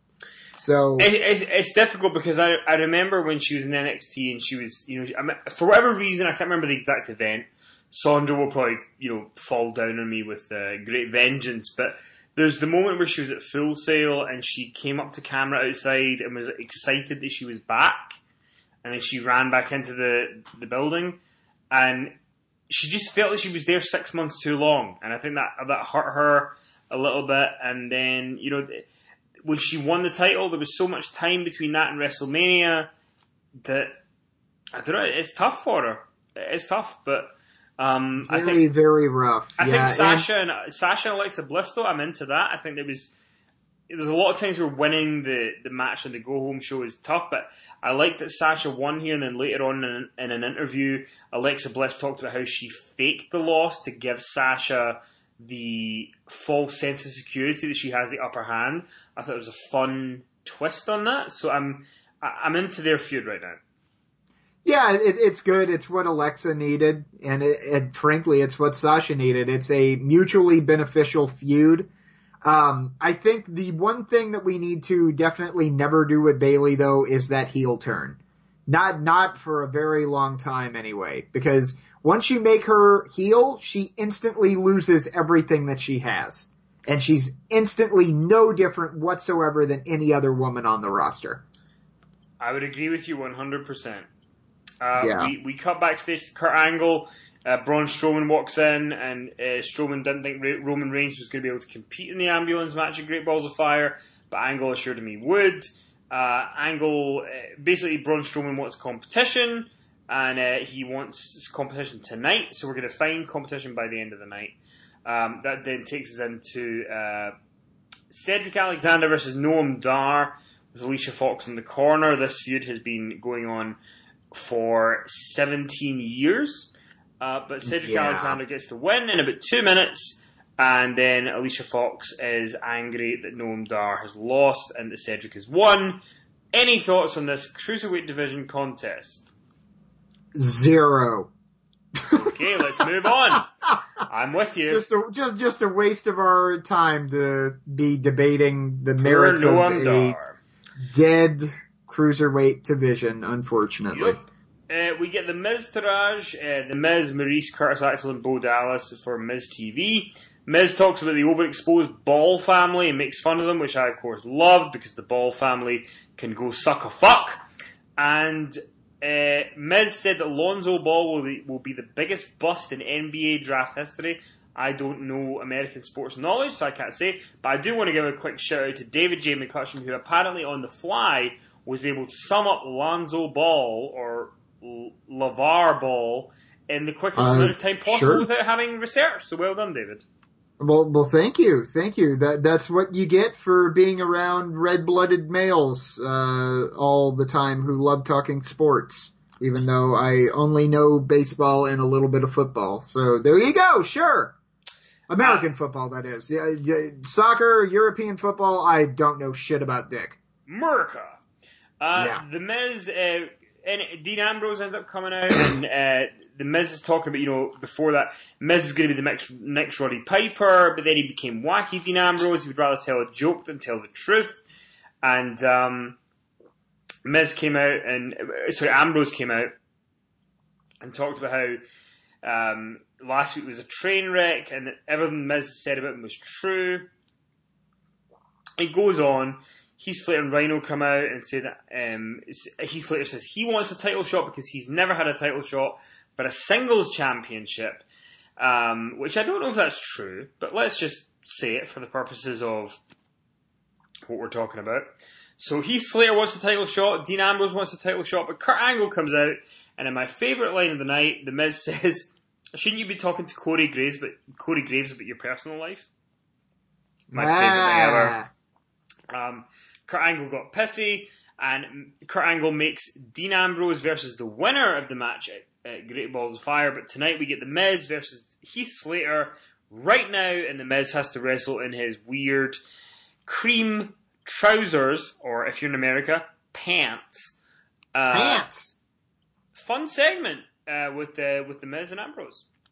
So it, it's, it's difficult because I I remember when she was in N X T and she was, you know, I mean, for whatever reason, I can't remember the exact event. Sandra will probably, you know, fall down on me with uh, great vengeance, but there's the moment where she was at Full Sail and she came up to camera outside and was excited that she was back, and then she ran back into the the building, and she just felt like she was there six months too long, and I think that that hurt her a little bit. And then, you know, when she won the title, there was so much time between that and WrestleMania that I don't know. It's tough for her. It's tough, but um, very, I think very rough. I yeah, think Sasha and, and Sasha and Alexa Bliss, though, I'm into that. I think there was there's a lot of times where winning the, the match on the go home show is tough, but I liked that Sasha won here, and then later on in, in an interview, Alexa Bliss talked about how she faked the loss to give Sasha the false sense of security that she has the upper hand. I thought it was a fun twist on that, so I'm I'm into their feud right now. Yeah, it, it's good. It's what Alexa needed, and it, it, frankly, it's what Sasha needed. It's a mutually beneficial feud. Um, I think the one thing that we need to definitely never do with Bayley, though, is that heel turn. Not not for a very long time, anyway, because once you make her heel, she instantly loses everything that she has. And she's instantly no different whatsoever than any other woman on the roster. I would agree with you one hundred percent. Uh, yeah. we, we cut backstage to Kurt Angle. Uh, Braun Strowman walks in, and uh, Strowman didn't think Ra- Roman Reigns was going to be able to compete in the ambulance match at Great Balls of Fire, but Angle assured him he would. Uh, Angle, uh, basically, Braun Strowman wants competition, and uh, he wants competition tonight, so we're going to find competition by the end of the night. Um, that then takes us into uh, Cedric Alexander versus Noam Dar with Alicia Fox in the corner. This feud has been going on for seventeen years, uh, but Cedric yeah. Alexander gets to win in about two minutes, and then Alicia Fox is angry that Noam Dar has lost and that Cedric has won. Any thoughts on this Cruiserweight division contest? Zero. Okay, let's move on. I'm with you. Just a, just, just a waste of our time to be debating the merits Poor of Noam a Dar. dead Cruiserweight division, unfortunately. Yep. Uh, we get the Miz Taraj, uh, the Miz, Maurice, Curtis Axel, and Bo Dallas for Miz T V. Miz talks about the overexposed Ball family and makes fun of them, which I, of course, loved because the Ball family can go suck a fuck. And uh, Miz said that Lonzo Ball will be, will be the biggest bust in N B A draft history. I don't know American sports knowledge, so I can't say. But I do want to give a quick shout out to David J. McCutcheon, who apparently on the fly was able to sum up Lonzo Ball, or L- LeVar Ball, in the quickest uh, amount of time possible sure. without having research. So well done, David. Well, well, thank you, thank you. That that's what you get for being around red-blooded males uh, all the time who love talking sports. Even though I only know baseball and a little bit of football, so there you go. Sure, American uh, football, that is. Yeah, yeah, soccer, European football. I don't know shit about dick. America. Uh, yeah. The Miz, uh, and Dean Ambrose ended up coming out, and uh, the Miz is talking about, you know, before that, Miz is going to be the next, next Roddy Piper, but then he became wacky Dean Ambrose. He would rather tell a joke than tell the truth. And um, Miz came out, and sorry, Ambrose came out and talked about how um, last week was a train wreck, and that everything Miz said about him was true. It goes on. Heath Slater and Rhino come out and say that um, Heath Slater says he wants a title shot because he's never had a title shot for a singles championship, um, which I don't know if that's true, but let's just say it for the purposes of what we're talking about. So Heath Slater wants a title shot, Dean Ambrose wants a title shot, but Kurt Angle comes out, and in my favourite line of the night, The Miz says, "Shouldn't you be talking to Corey Graves, but Corey Graves about your personal life?" My ah. favourite thing ever. Um, Kurt Angle got pissy, and Kurt Angle makes Dean Ambrose versus the winner of the match at, at Great Balls of Fire. But tonight we get The Miz versus Heath Slater right now, and The Miz has to wrestle in his weird cream trousers, or if you're in America, pants. Uh, pants. Fun segment uh, with the with The Miz and Ambrose.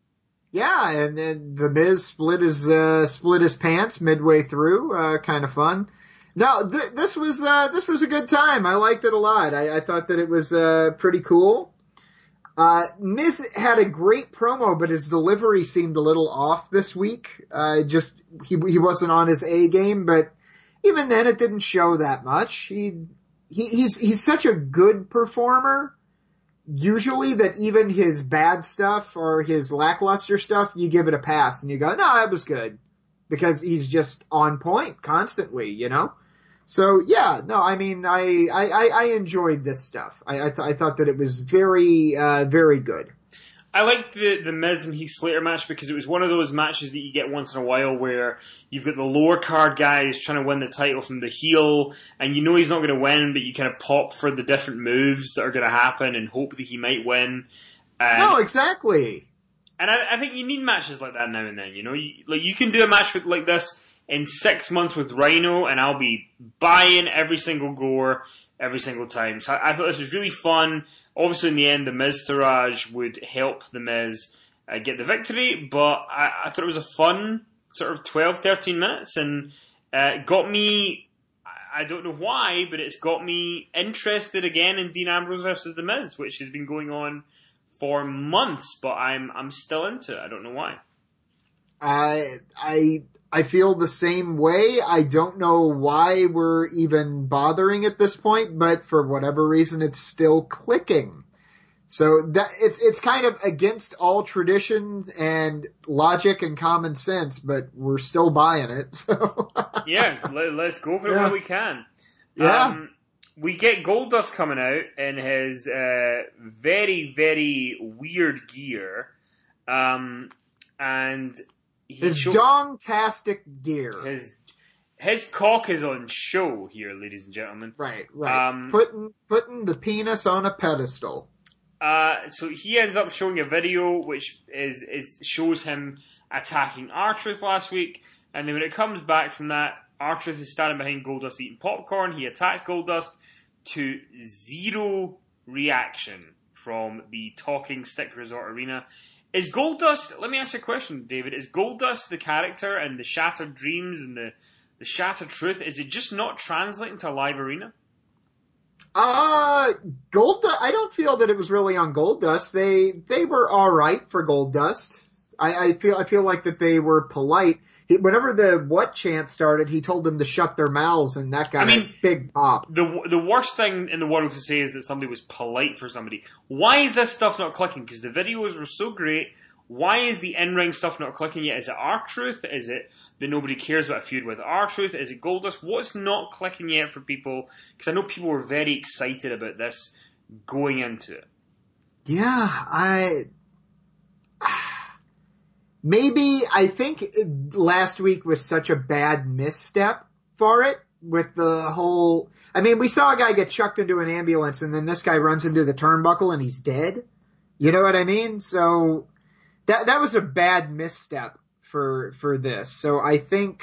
Yeah, and then the Miz split his uh, split his pants midway through. Uh, kind of fun. No, th- this was uh, this was a good time. I liked it a lot. I, I thought that it was uh, pretty cool. Uh, Miz had a great promo, but his delivery seemed a little off this week. Uh, just he he wasn't on his A game, but even then, it didn't show that much. He he he's he's such a good performer. Usually that even his bad stuff or his lackluster stuff, you give it a pass and you go, no, that was good. Because he's just on point constantly, you know? So yeah, no, I mean, I, I, I enjoyed this stuff. I, I, th- I thought that it was very, uh, very good. I liked the, the Miz and Heath Slater match because it was one of those matches that you get once in a while where you've got the lower card guys trying to win the title from the heel, and you know he's not going to win, but you kind of pop for the different moves that are going to happen and hope that he might win. Um, no, exactly. And I, I think you need matches like that now and then, you know? You, like you can do a match with, like this in six months with Rhino, and I'll be buying every single gore every single time. So I, I thought this was really fun. Obviously, in the end, the Miztourage would help the Miz uh, get the victory, but I, I thought it was a fun sort of twelve, thirteen minutes, and uh, got me, I don't know why, but it's got me interested again in Dean Ambrose versus the Miz, which has been going on for months, but I'm I'm still into it. I don't know why. I I I feel the same way. I don't know why we're even bothering at this point, but for whatever reason, it's still clicking. So that it's it's kind of against all tradition and logic and common sense, but we're still buying it. So yeah, let, let's go for it yeah. when we can. Yeah. Um, we get Goldust coming out in his uh, very very weird gear, um, and. His show- dong-tastic gear. His his cock is on show here, ladies and gentlemen. Right, right. Um, putting putting the penis on a pedestal. Uh, so he ends up showing a video which is, is shows him attacking R-Truth last week, and then when it comes back from that, R-Truth is standing behind Goldust eating popcorn. He attacks Goldust to zero reaction from the Talking Stick Resort Arena. Is Goldust, let me ask you a question, David, is Goldust the character and the Shattered Dreams and the, the Shattered Truth, is it just not translating to a live arena? Uh, Goldust, I don't feel that it was really on Goldust. They, they were alright for Goldust. I, I feel, I feel like that they were polite. He, whenever the what chant started, he told them to shut their mouths, and that got I mean, a big pop. The the worst thing in the world to say is that somebody was polite for somebody. Why is this stuff not clicking? Because the videos were so great. Why is the in-ring stuff not clicking yet? Is it R-Truth? Is it that nobody cares about a feud with R-Truth? Is it Goldust? What's not clicking yet for people? Because I know people were very excited about this going into it. Yeah, I... Maybe, I think last week was such a bad misstep for it with the whole, I mean, we saw a guy get chucked into an ambulance and then this guy runs into the turnbuckle and he's dead. You know what I mean? So that, that was a bad misstep for, for this. So I think,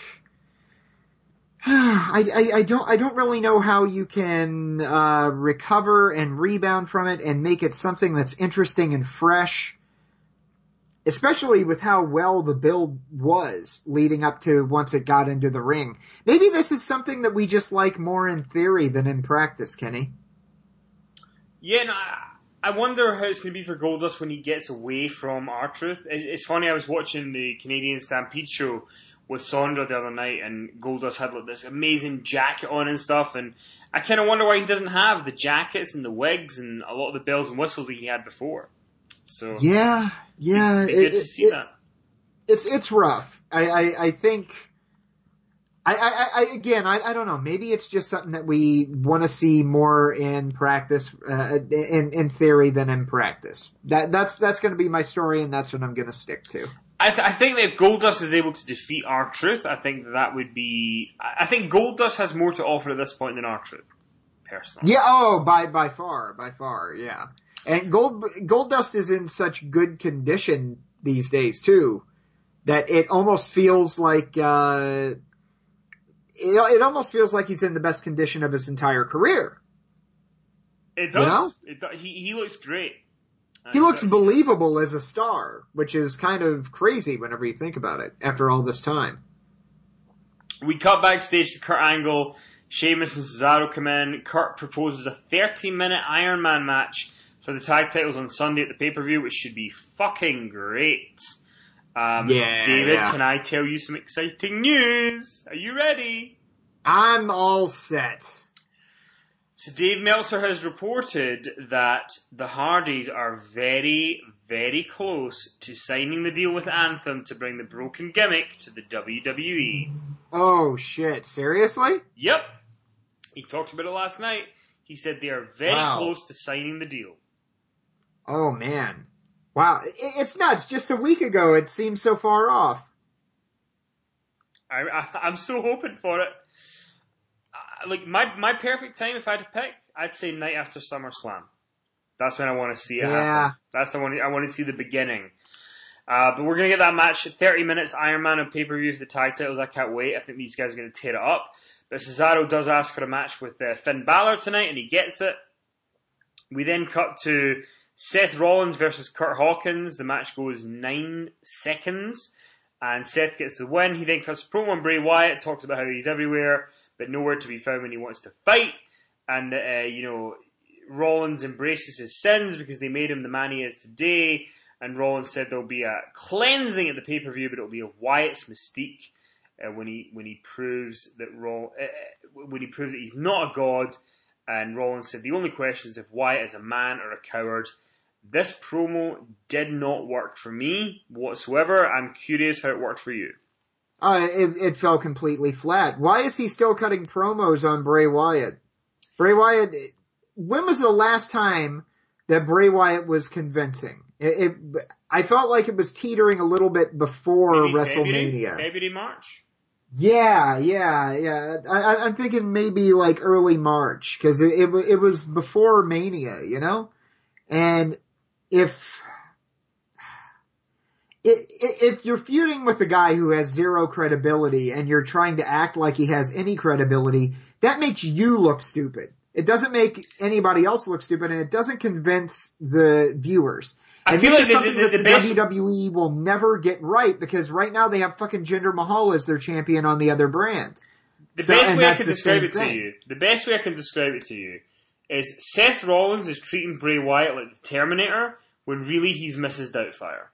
I, I, I don't, I don't really know how you can, uh, recover and rebound from it and make it something that's interesting and fresh. Especially with how well the build was leading up to once it got into the ring. Maybe this is something that we just like more in theory than in practice, Kenny. Yeah, no, I wonder how it's going to be for Goldust when he gets away from R-Truth. It's funny, I was watching the Canadian Stampede show with Sondra the other night, and Goldust had like this amazing jacket on and stuff, and I kind of wonder why he doesn't have the jackets and the wigs and a lot of the bells and whistles that he had before. So yeah, yeah, it'd be good it, to see it, that. It's it's rough. I I, I think. I, I, I again, I, I don't know. Maybe it's just something that we want to see more in practice, uh, in in theory than in practice. That that's that's going to be my story, and that's what I'm going to stick to. I, th- I think that if Goldust is able to defeat R-Truth, I think that, that would be. I think Goldust has more to offer at this point than R-Truth, personally. Yeah. Oh, by by far, by far, yeah. And Gold Goldust is in such good condition these days too, that it almost feels like uh, it, it almost feels like he's in the best condition of his entire career. It does. You know? It do- he he looks great. he looks believable as a star, which is kind of crazy whenever you think about it, after all this time. We cut backstage to Kurt Angle. Sheamus and Cesaro come in. Kurt proposes a thirty-minute Iron Man match for the tag titles on Sunday at the pay-per-view, which should be fucking great. Um, yeah, David, yeah. can I tell you some exciting news? Are you ready? I'm all set. So Dave Meltzer has reported that the Hardys are very, very close to signing the deal with Anthem to bring the broken gimmick to the W W E. Oh shit, seriously? Yep. He talked about it last night. He said they are very wow. close to signing the deal. Oh man. Wow. It's nuts. Just a week ago it seemed so far off. I, I, I'm so hoping for it. Uh, like, my, my perfect time, if I had to pick, I'd say night after SummerSlam. That's when I want to see it yeah. happen. That's the one I want to see the beginning. Uh, but we're going to get that match at thirty minutes, Iron Man on pay-per-view for the tag titles. I can't wait. I think these guys are going to tear it up. But Cesaro does ask for a match with uh, Finn Balor tonight, and he gets it. We then cut to Seth Rollins versus Kurt Hawkins. The match goes nine seconds, and Seth gets the win. He then cuts a promo on Bray Wyatt, talks about how he's everywhere, but nowhere to be found when he wants to fight. And, uh, you know, Rollins embraces his sins because they made him the man he is today. And Rollins said there'll be a cleansing at the pay-per-view, but it'll be a Wyatt's mystique uh, when he when he proves that Roll, uh, when he proves that he's not a god. And Rollins said the only question is if Wyatt is a man or a coward. This promo did not work for me whatsoever. I'm curious how it worked for you. Uh, it, it fell completely flat. Why is he still cutting promos on Bray Wyatt? Bray Wyatt, when was the last time that Bray Wyatt was convincing? It, it, I felt like it was teetering a little bit before maybe WrestleMania. February, February, March? Yeah, yeah, yeah. I, I'm thinking maybe like early March, because it, it, it was before Mania, you know? And if, if you're feuding with a guy who has zero credibility and you're trying to act like he has any credibility, that makes you look stupid. It doesn't make anybody else look stupid, and it doesn't convince the viewers. And I feel this like is something the, the, the, that the best... W W E will never get right, because right now they have fucking Jinder Mahal as their champion on the other brand. The so, best way I can the describe it thing. to you, the best way I can describe it to you is Seth Rollins is treating Bray Wyatt like the Terminator when really he's Missus Doubtfire.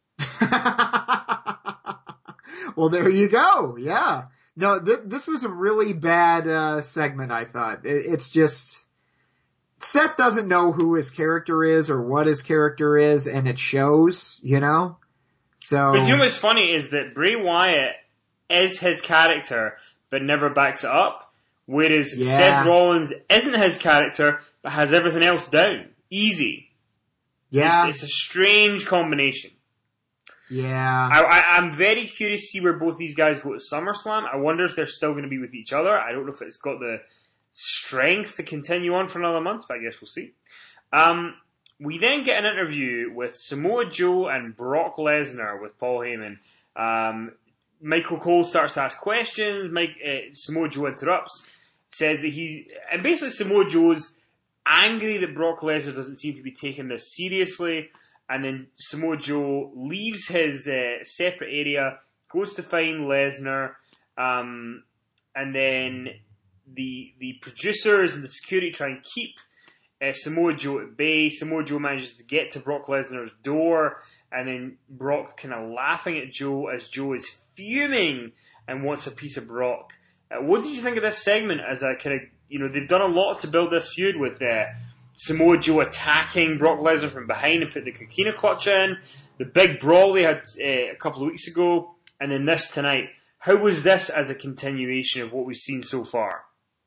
Well, there you go. Yeah. No, th- this was a really bad uh, segment, I thought. It- it's just... Seth doesn't know who his character is or what his character is, and it shows, you know? So... But you know what's funny is that Bray Wyatt is his character, but never backs it up, whereas yeah. Seth Rollins isn't his character, but has everything else down. Easy. Yeah. It's, it's a strange combination. Yeah. I, I, I'm very curious to see where both these guys go to SummerSlam. I wonder if they're still going to be with each other. I don't know if it's got the strength to continue on for another month, but I guess we'll see. Um, we then get an interview with Samoa Joe and Brock Lesnar with Paul Heyman. Um, Michael Cole starts to ask questions. Mike, uh, Samoa Joe interrupts, says that he's... And basically Samoa Joe's angry that Brock Lesnar doesn't seem to be taking this seriously. And then Samoa Joe leaves his uh, separate area, goes to find Lesnar, um, and then the the producers and the security try and keep uh, Samoa Joe at bay. Samoa Joe manages to get to Brock Lesnar's door, and then Brock kind of laughing at Joe as Joe is fuming and wants a piece of Brock. Uh, what did you think of this segment? As a kind of, you know, they've done a lot to build this feud with uh, Samoa Joe attacking Brock Lesnar from behind and put the Coquina clutch in, the big brawl they had uh, a couple of weeks ago, and then this tonight. How was this as a continuation of what we've seen so far?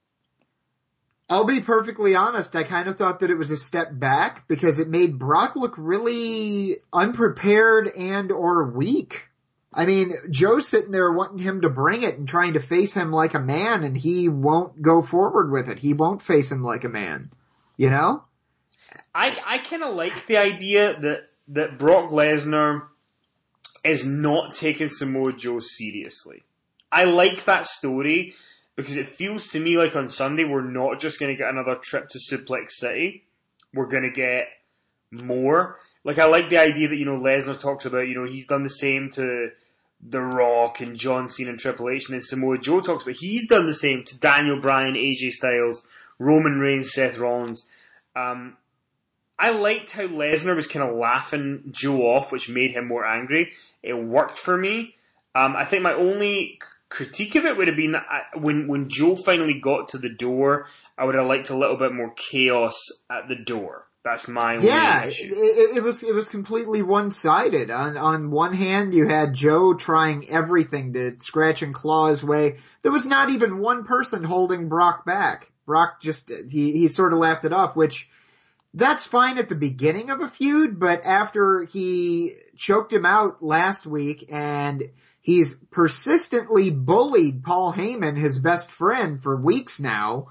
I'll be perfectly honest, I kind of thought that it was a step back because it made Brock look really unprepared and or weak. I mean, Joe's sitting there wanting him to bring it and trying to face him like a man, and he won't go forward with it. He won't face him like a man. You know? I, I kind of like the idea that, that Brock Lesnar is not taking Samoa Joe seriously. I like that story because it feels to me like on Sunday we're not just going to get another trip to Suplex City. We're going to get more. like I like the idea that, you know, Lesnar talks about, you know, he's done the same to The Rock and John Cena and Triple H, and then Samoa Joe talks about he's done the same to Daniel Bryan, A J Styles, Roman Reigns, Seth Rollins. Um, I liked how Lesnar was kind of laughing Joe off, which made him more angry. It worked for me. Um, I think my only critique of it would have been that I, when, when Joe finally got to the door, I would have liked a little bit more chaos at the door. That's my yeah, only issue. It, it was it was completely one-sided. On on one hand, you had Joe trying everything to scratch and claw his way. There was not even one person holding Brock back. Brock just he he sort of laughed it off, which that's fine at the beginning of a feud, but after he choked him out last week and he's persistently bullied Paul Heyman, his best friend, for weeks now.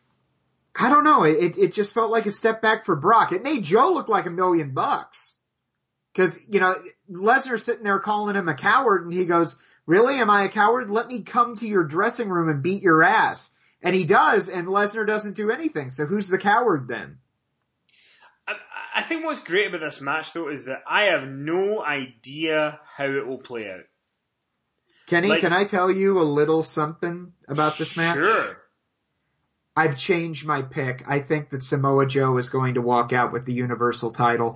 I don't know. It it just felt like a step back for Brock. It made Joe look like a million bucks. Cause, you know, Lesnar sitting there calling him a coward and he goes, really? Am I a coward? Let me come to your dressing room and beat your ass. And he does, and Lesnar doesn't do anything. So who's the coward then? I, I think what's great about this match, though, is that I have no idea how it will play out. Kenny, like, can I tell you a little something about this match? Sure. I've changed my pick. I think that Samoa Joe is going to walk out with the Universal title.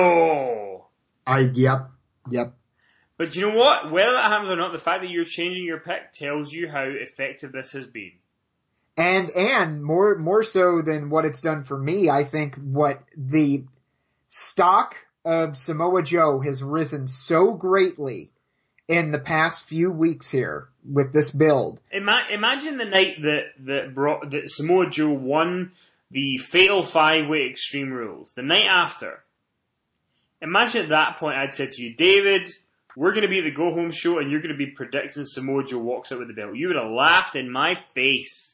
No! I, yep, yep. But you know what? Whether that happens or not, the fact that you're changing your pick tells you how effective this has been. And, and more, more so than what it's done for me, I think what the stock of Samoa Joe has risen so greatly in the past few weeks here with this build. Ima- imagine the night that, that brought, that Samoa Joe won the Fatal Five-Way Extreme Rules. The night after. Imagine at that point I'd said to you, David, we're going to be at the Go Home show and you're going to be predicting Samoa Joe walks out with the belt. You would have laughed in my face.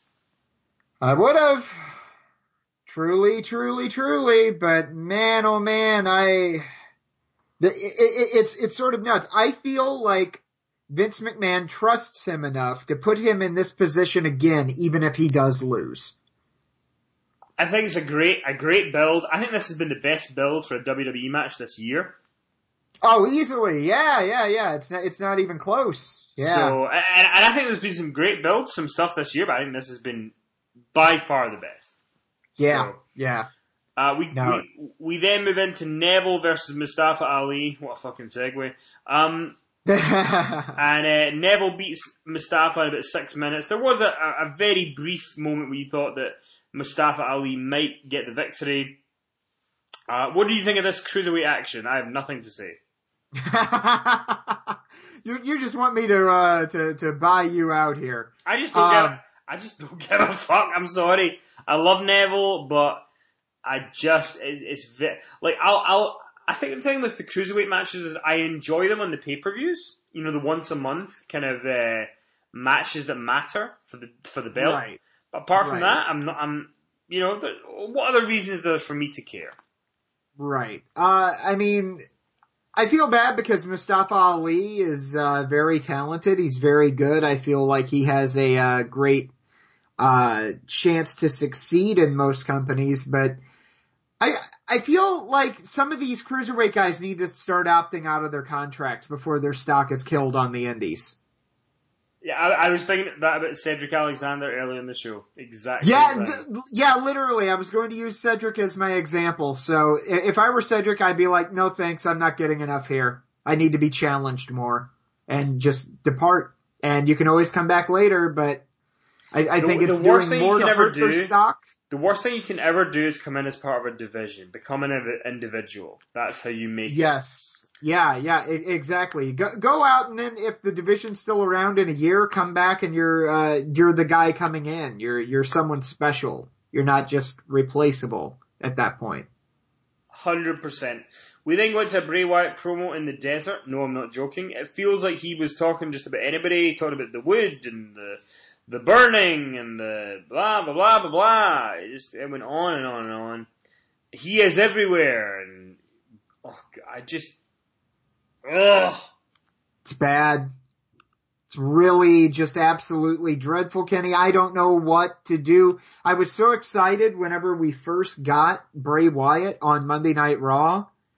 I would have. Truly, truly, truly. But man, oh man, I... It, it, it's it's sort of nuts. I feel like Vince McMahon trusts him enough to put him in this position again, even if he does lose. I think it's a great a great build. I think this has been the best build for a W W E match this year. Oh, easily, yeah, yeah, yeah. It's not it's not even close. Yeah. So, and, and I think there's been some great builds, some stuff this year, but I think this has been by far the best. Yeah, so, yeah. Uh, we, no. we we then move into Neville versus Mustafa Ali. What a fucking segue. Um, and uh, Neville beats Mustafa in about six minutes. There was a, a very brief moment where you thought that Mustafa Ali might get the victory. Uh, what do you think of this cruiserweight action? I have nothing to say. you you just want me to uh, to to buy you out here. I just don't um, give. I just don't give a fuck. I'm sorry. I love Neville, but I just, it's, it's very, like, I'll, I'll, I think the thing with the cruiserweight matches is I enjoy them on the pay-per-views, you know, the once a month kind of, uh, matches that matter for the, for the belt. Right. But apart from right. that, I'm not, I'm, you know, the, what other reason is there for me to care? Right. Uh, I mean, I feel bad because Mustafa Ali is, uh, very talented. He's very good. I feel like he has a, uh, great, uh, chance to succeed in most companies, but I I feel like some of these cruiserweight guys need to start opting out of their contracts before their stock is killed on the indies. Yeah, I, I was thinking that about Cedric Alexander earlier in the show. Exactly. Yeah, th- yeah, literally. I was going to use Cedric as my example. So if I were Cedric, I'd be like, no thanks, I'm not getting enough here. I need to be challenged more and just depart. And you can always come back later, but I, I the, think it's doing more to hurt their stock. The worst thing you can ever do is come in as part of a division. Become an individual. That's how you make yes. it. Yes. Yeah, yeah, I- exactly. Go, go out and then if the division's still around in a year, come back and you're, uh, you're the guy coming in. You're, you're someone special. You're not just replaceable at that point. one hundred percent. We then go into a Bray Wyatt promo in the desert. No, I'm not joking. It feels like he was talking just about anybody. He talked about the wood and the... the burning and the blah, blah, blah, blah, blah. It just, it went on and on and on. He is everywhere. And, oh, God, I just, ugh. It's bad. It's really just absolutely dreadful, Kenny. I don't know what to do. I was so excited whenever we first got Bray Wyatt on Monday Night Raw.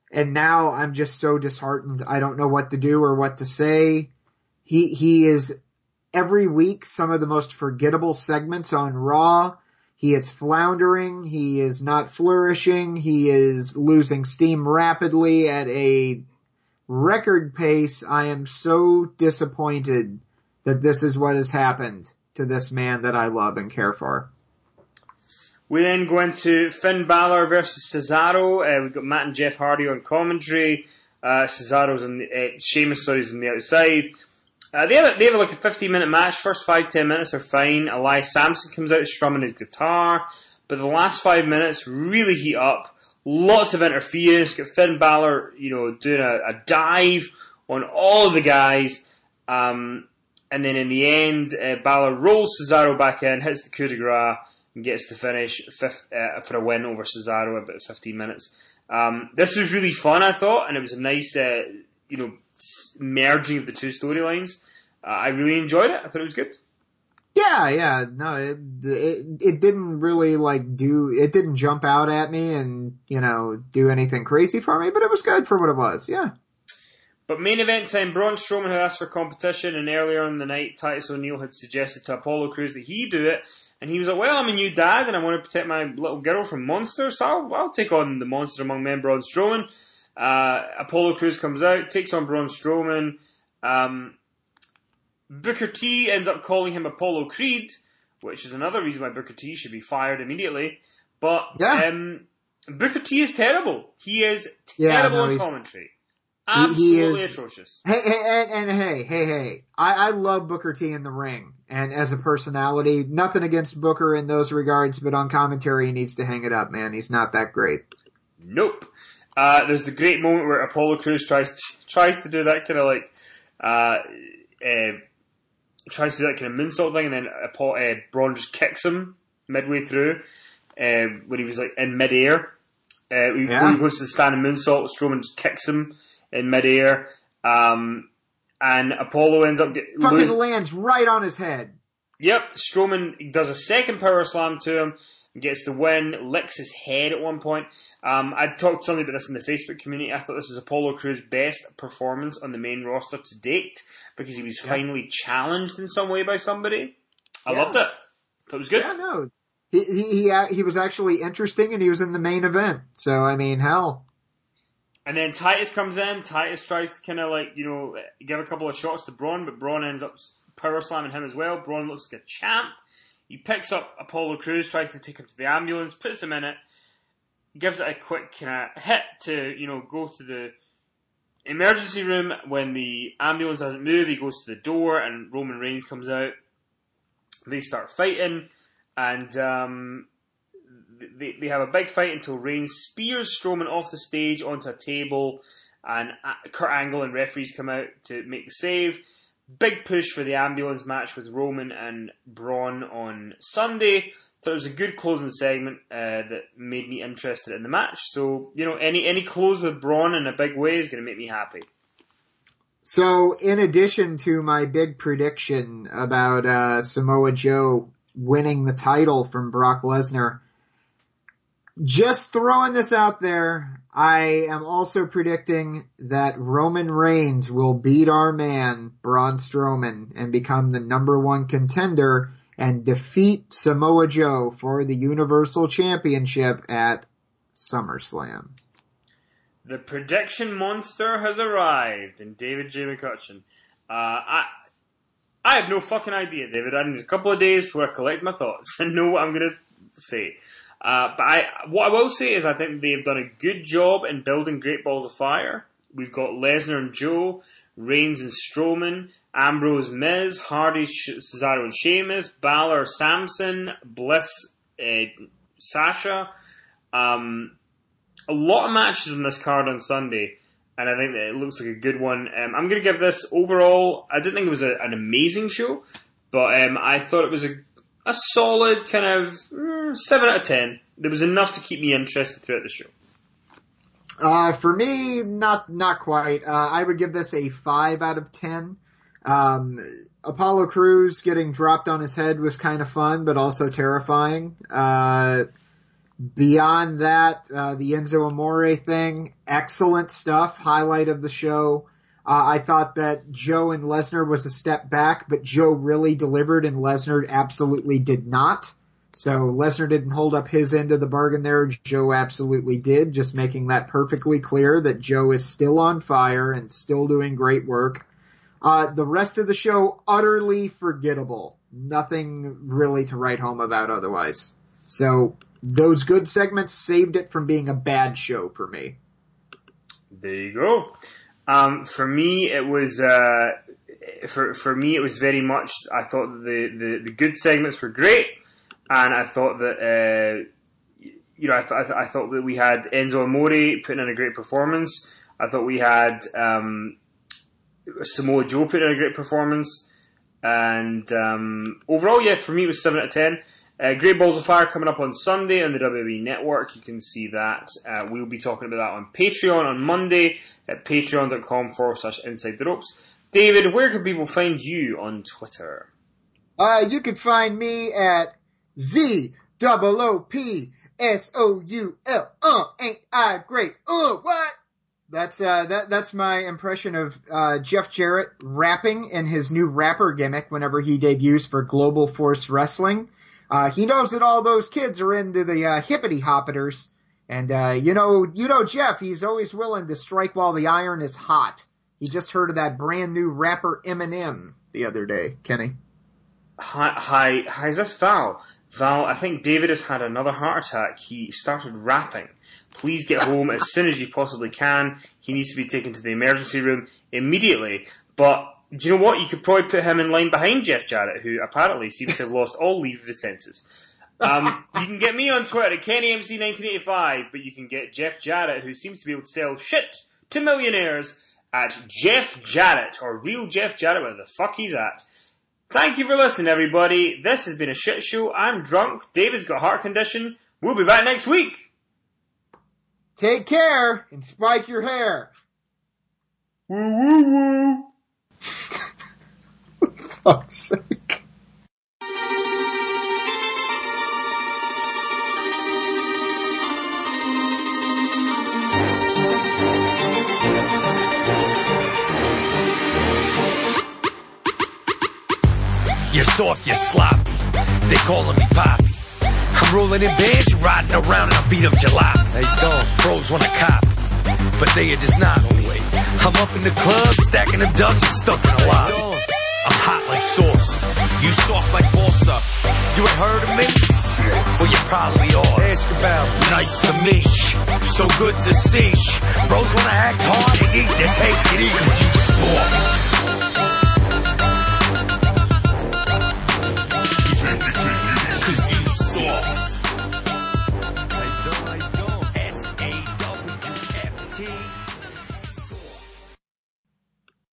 and now I'm just so disheartened. I don't know what to do or what to say. He, he is every week some of the most forgettable segments on Raw. He is floundering. He is not flourishing. He is losing steam rapidly at a record pace. I am so disappointed that this is what has happened to this man that I love and care for. We then go into Finn Balor versus Cesaro. Uh, we've got Matt and Jeff Hardy on commentary. Uh, Cesaro's on the, uh, Sheamus, sorry, is on the outside. Uh, they have, a, they have like a fifteen minute match. First five, ten minutes are fine. Elias Sampson comes out strumming his guitar. But the last five minutes really heat up. Lots of interference. Got Finn Balor, you know, doing a, a dive on all of the guys. Um, and then in the end, uh, Balor rolls Cesaro back in, hits the coup de grace, and gets to finish fifth, uh, for a win over Cesaro in about fifteen minutes. Um, this was really fun, I thought, and it was a nice, uh, you know, merging of the two storylines. Uh, I really enjoyed it. I thought it was good. Yeah, yeah, no, it, it it didn't really like do it didn't jump out at me and you know do anything crazy for me, but it was good for what it was. Yeah. But main event time, Braun Strowman had asked for competition, and earlier in the night, Titus O'Neil had suggested to Apollo Crews that he do it. And he was like, well, I'm a new dad, and I want to protect my little girl from monsters, so I'll, I'll take on the monster among men, Braun Strowman. Uh, Apollo Crews comes out, takes on Braun Strowman. Um, Booker T ends up calling him Apollo Creed, which is another reason why Booker T should be fired immediately. But yeah. um, Booker T is terrible. He is terrible yeah, no, on commentary. Absolutely he, he is, atrocious. Hey, hey, and, and hey, hey, hey. I, I love Booker T in the ring. And as a personality, nothing against Booker in those regards, but on commentary he needs to hang it up, man. He's not that great. Nope. Uh, there's the great moment where Apollo Crews tries to, tries to do that kind of like, uh, uh, tries to do that kind of moonsault thing, and then Apollo, uh, Braun just kicks him midway through, uh, when he was like in midair. Uh, he, yeah. he goes to the standing moonsault, Strowman just kicks him in midair, um, and Apollo ends up getting fucking lose- lands right on his head. Yep, Strowman does a second power slam to him, gets the win, licks his head at one point. Um, I talked to somebody about this in the Facebook community. I thought this was Apollo Crews' best performance on the main roster to date because he was yep. finally challenged in some way by somebody. I yeah. loved it. Thought it was good. Yeah, no, he he he, he was actually interesting, and he was in the main event. So I mean, hell. And then Titus comes in. Titus tries to kind of like, you know, give a couple of shots to Braun, but Braun ends up power slamming him as well. Braun looks like a champ. He picks up Apollo Crews, tries to take him to the ambulance, puts him in it, gives it a quick kind of hit to, you know, go to the emergency room. When the ambulance doesn't move, he goes to the door, and Roman Reigns comes out. They start fighting, and um, they, they have a big fight until Reigns spears Strowman off the stage onto a table, and Kurt Angle and referees come out to make the save. Big push for the ambulance match with Roman and Braun on Sunday. Thought it was a good closing segment uh, that made me interested in the match. So, you know, any any close with Braun in a big way is going to make me happy. So, in addition to my big prediction about uh, Samoa Joe winning the title from Brock Lesnar, just throwing this out there, I am also predicting that Roman Reigns will beat our man, Braun Strowman, and become the number one contender and defeat Samoa Joe for the Universal Championship at SummerSlam. The prediction monster has arrived in David J. McCutcheon. Uh, I I have no fucking idea, David. I need a couple of days before I collect my thoughts and know what I'm going to say. Uh, but I, what I will say is I think they've done a good job in building Great Balls of Fire. We've got Lesnar and Joe, Reigns and Strowman, Ambrose, Miz, Hardy, Cesaro and Sheamus, Balor, Samson, Bliss, uh, Sasha. Um, a lot of matches on this card on Sunday, and I think that it looks like a good one. Um, I'm going to give this overall, I didn't think it was a, an amazing show, but um, I thought it was a A solid kind of mm, seven out of ten. There was enough to keep me interested throughout the show. Uh, for me, not not quite. Uh, I would give this a five out of ten. Um, Apollo Crews getting dropped on his head was kind of fun, but also terrifying. Uh, beyond that, uh, the Enzo Amore thing, excellent stuff, highlight of the show. Uh, I thought that Joe and Lesnar was a step back, but Joe really delivered and Lesnar absolutely did not. So Lesnar didn't hold up his end of the bargain there. Joe absolutely did, just making that perfectly clear that Joe is still on fire and still doing great work. Uh, the rest of the show, utterly forgettable. Nothing really to write home about otherwise. So those good segments saved it from being a bad show for me. There you go. Um, for me, it was, uh, for, for me, it was very much, I thought that the, the, the good segments were great, and I thought that, uh, you know, I, th- I, th- I thought that we had Enzo Amore putting in a great performance. I thought we had, um, Samoa Joe putting in a great performance. And, um, overall, yeah, for me, it was seven out of ten. Uh, Great Balls of Fire coming up on Sunday on the W W E Network. You can see that. Uh, we'll be talking about that on Patreon on Monday at patreon.com forward slash inside the ropes. David, where can people find you on Twitter? Uh, you can find me at Z O O P S O U L. Uh, ain't I great? Uh, what? That's, uh, that, that's my impression of, uh, Jeff Jarrett rapping in his new rapper gimmick whenever he debuts for Global Force Wrestling. Uh, he knows that all those kids are into the, uh, hippity hoppiters. And, uh, you know, you know Jeff, he's always willing to strike while the iron is hot. He just heard of that brand new rapper Eminem the other day, Kenny. Hi, hi, hi, is this Val? Val, I think David has had another heart attack. He started rapping. Please get home as soon as you possibly can. He needs to be taken to the emergency room immediately. But, do you know what? You could probably put him in line behind Jeff Jarrett, who apparently seems to have lost all leave of his senses. Um, you can get me on Twitter at Kenny M C nineteen eighty-five, but you can get Jeff Jarrett, who seems to be able to sell shit to millionaires, at Jeff Jarrett, or Real Jeff Jarrett, where the fuck he's at. Thank you for listening, everybody. This has been a shit show. I'm drunk. David's got a heart condition. We'll be back next week. Take care and spike your hair. Woo woo woo. For fuck's sake. You're soft, you're sloppy. They calling me Poppy. I'm rolling in bands, you riding around and I beat up jalopy. How you doing? Pros wanna copy, but they are just not on way. I'm up in the club, stacking them dubs and stuck in a lobby. I'm hot like sauce. You soft like balsa. You ain't heard of me? Well, you probably are. Ask about me. Nice to meet you. So good to see you. Bros wanna act hard, they need to take it easy.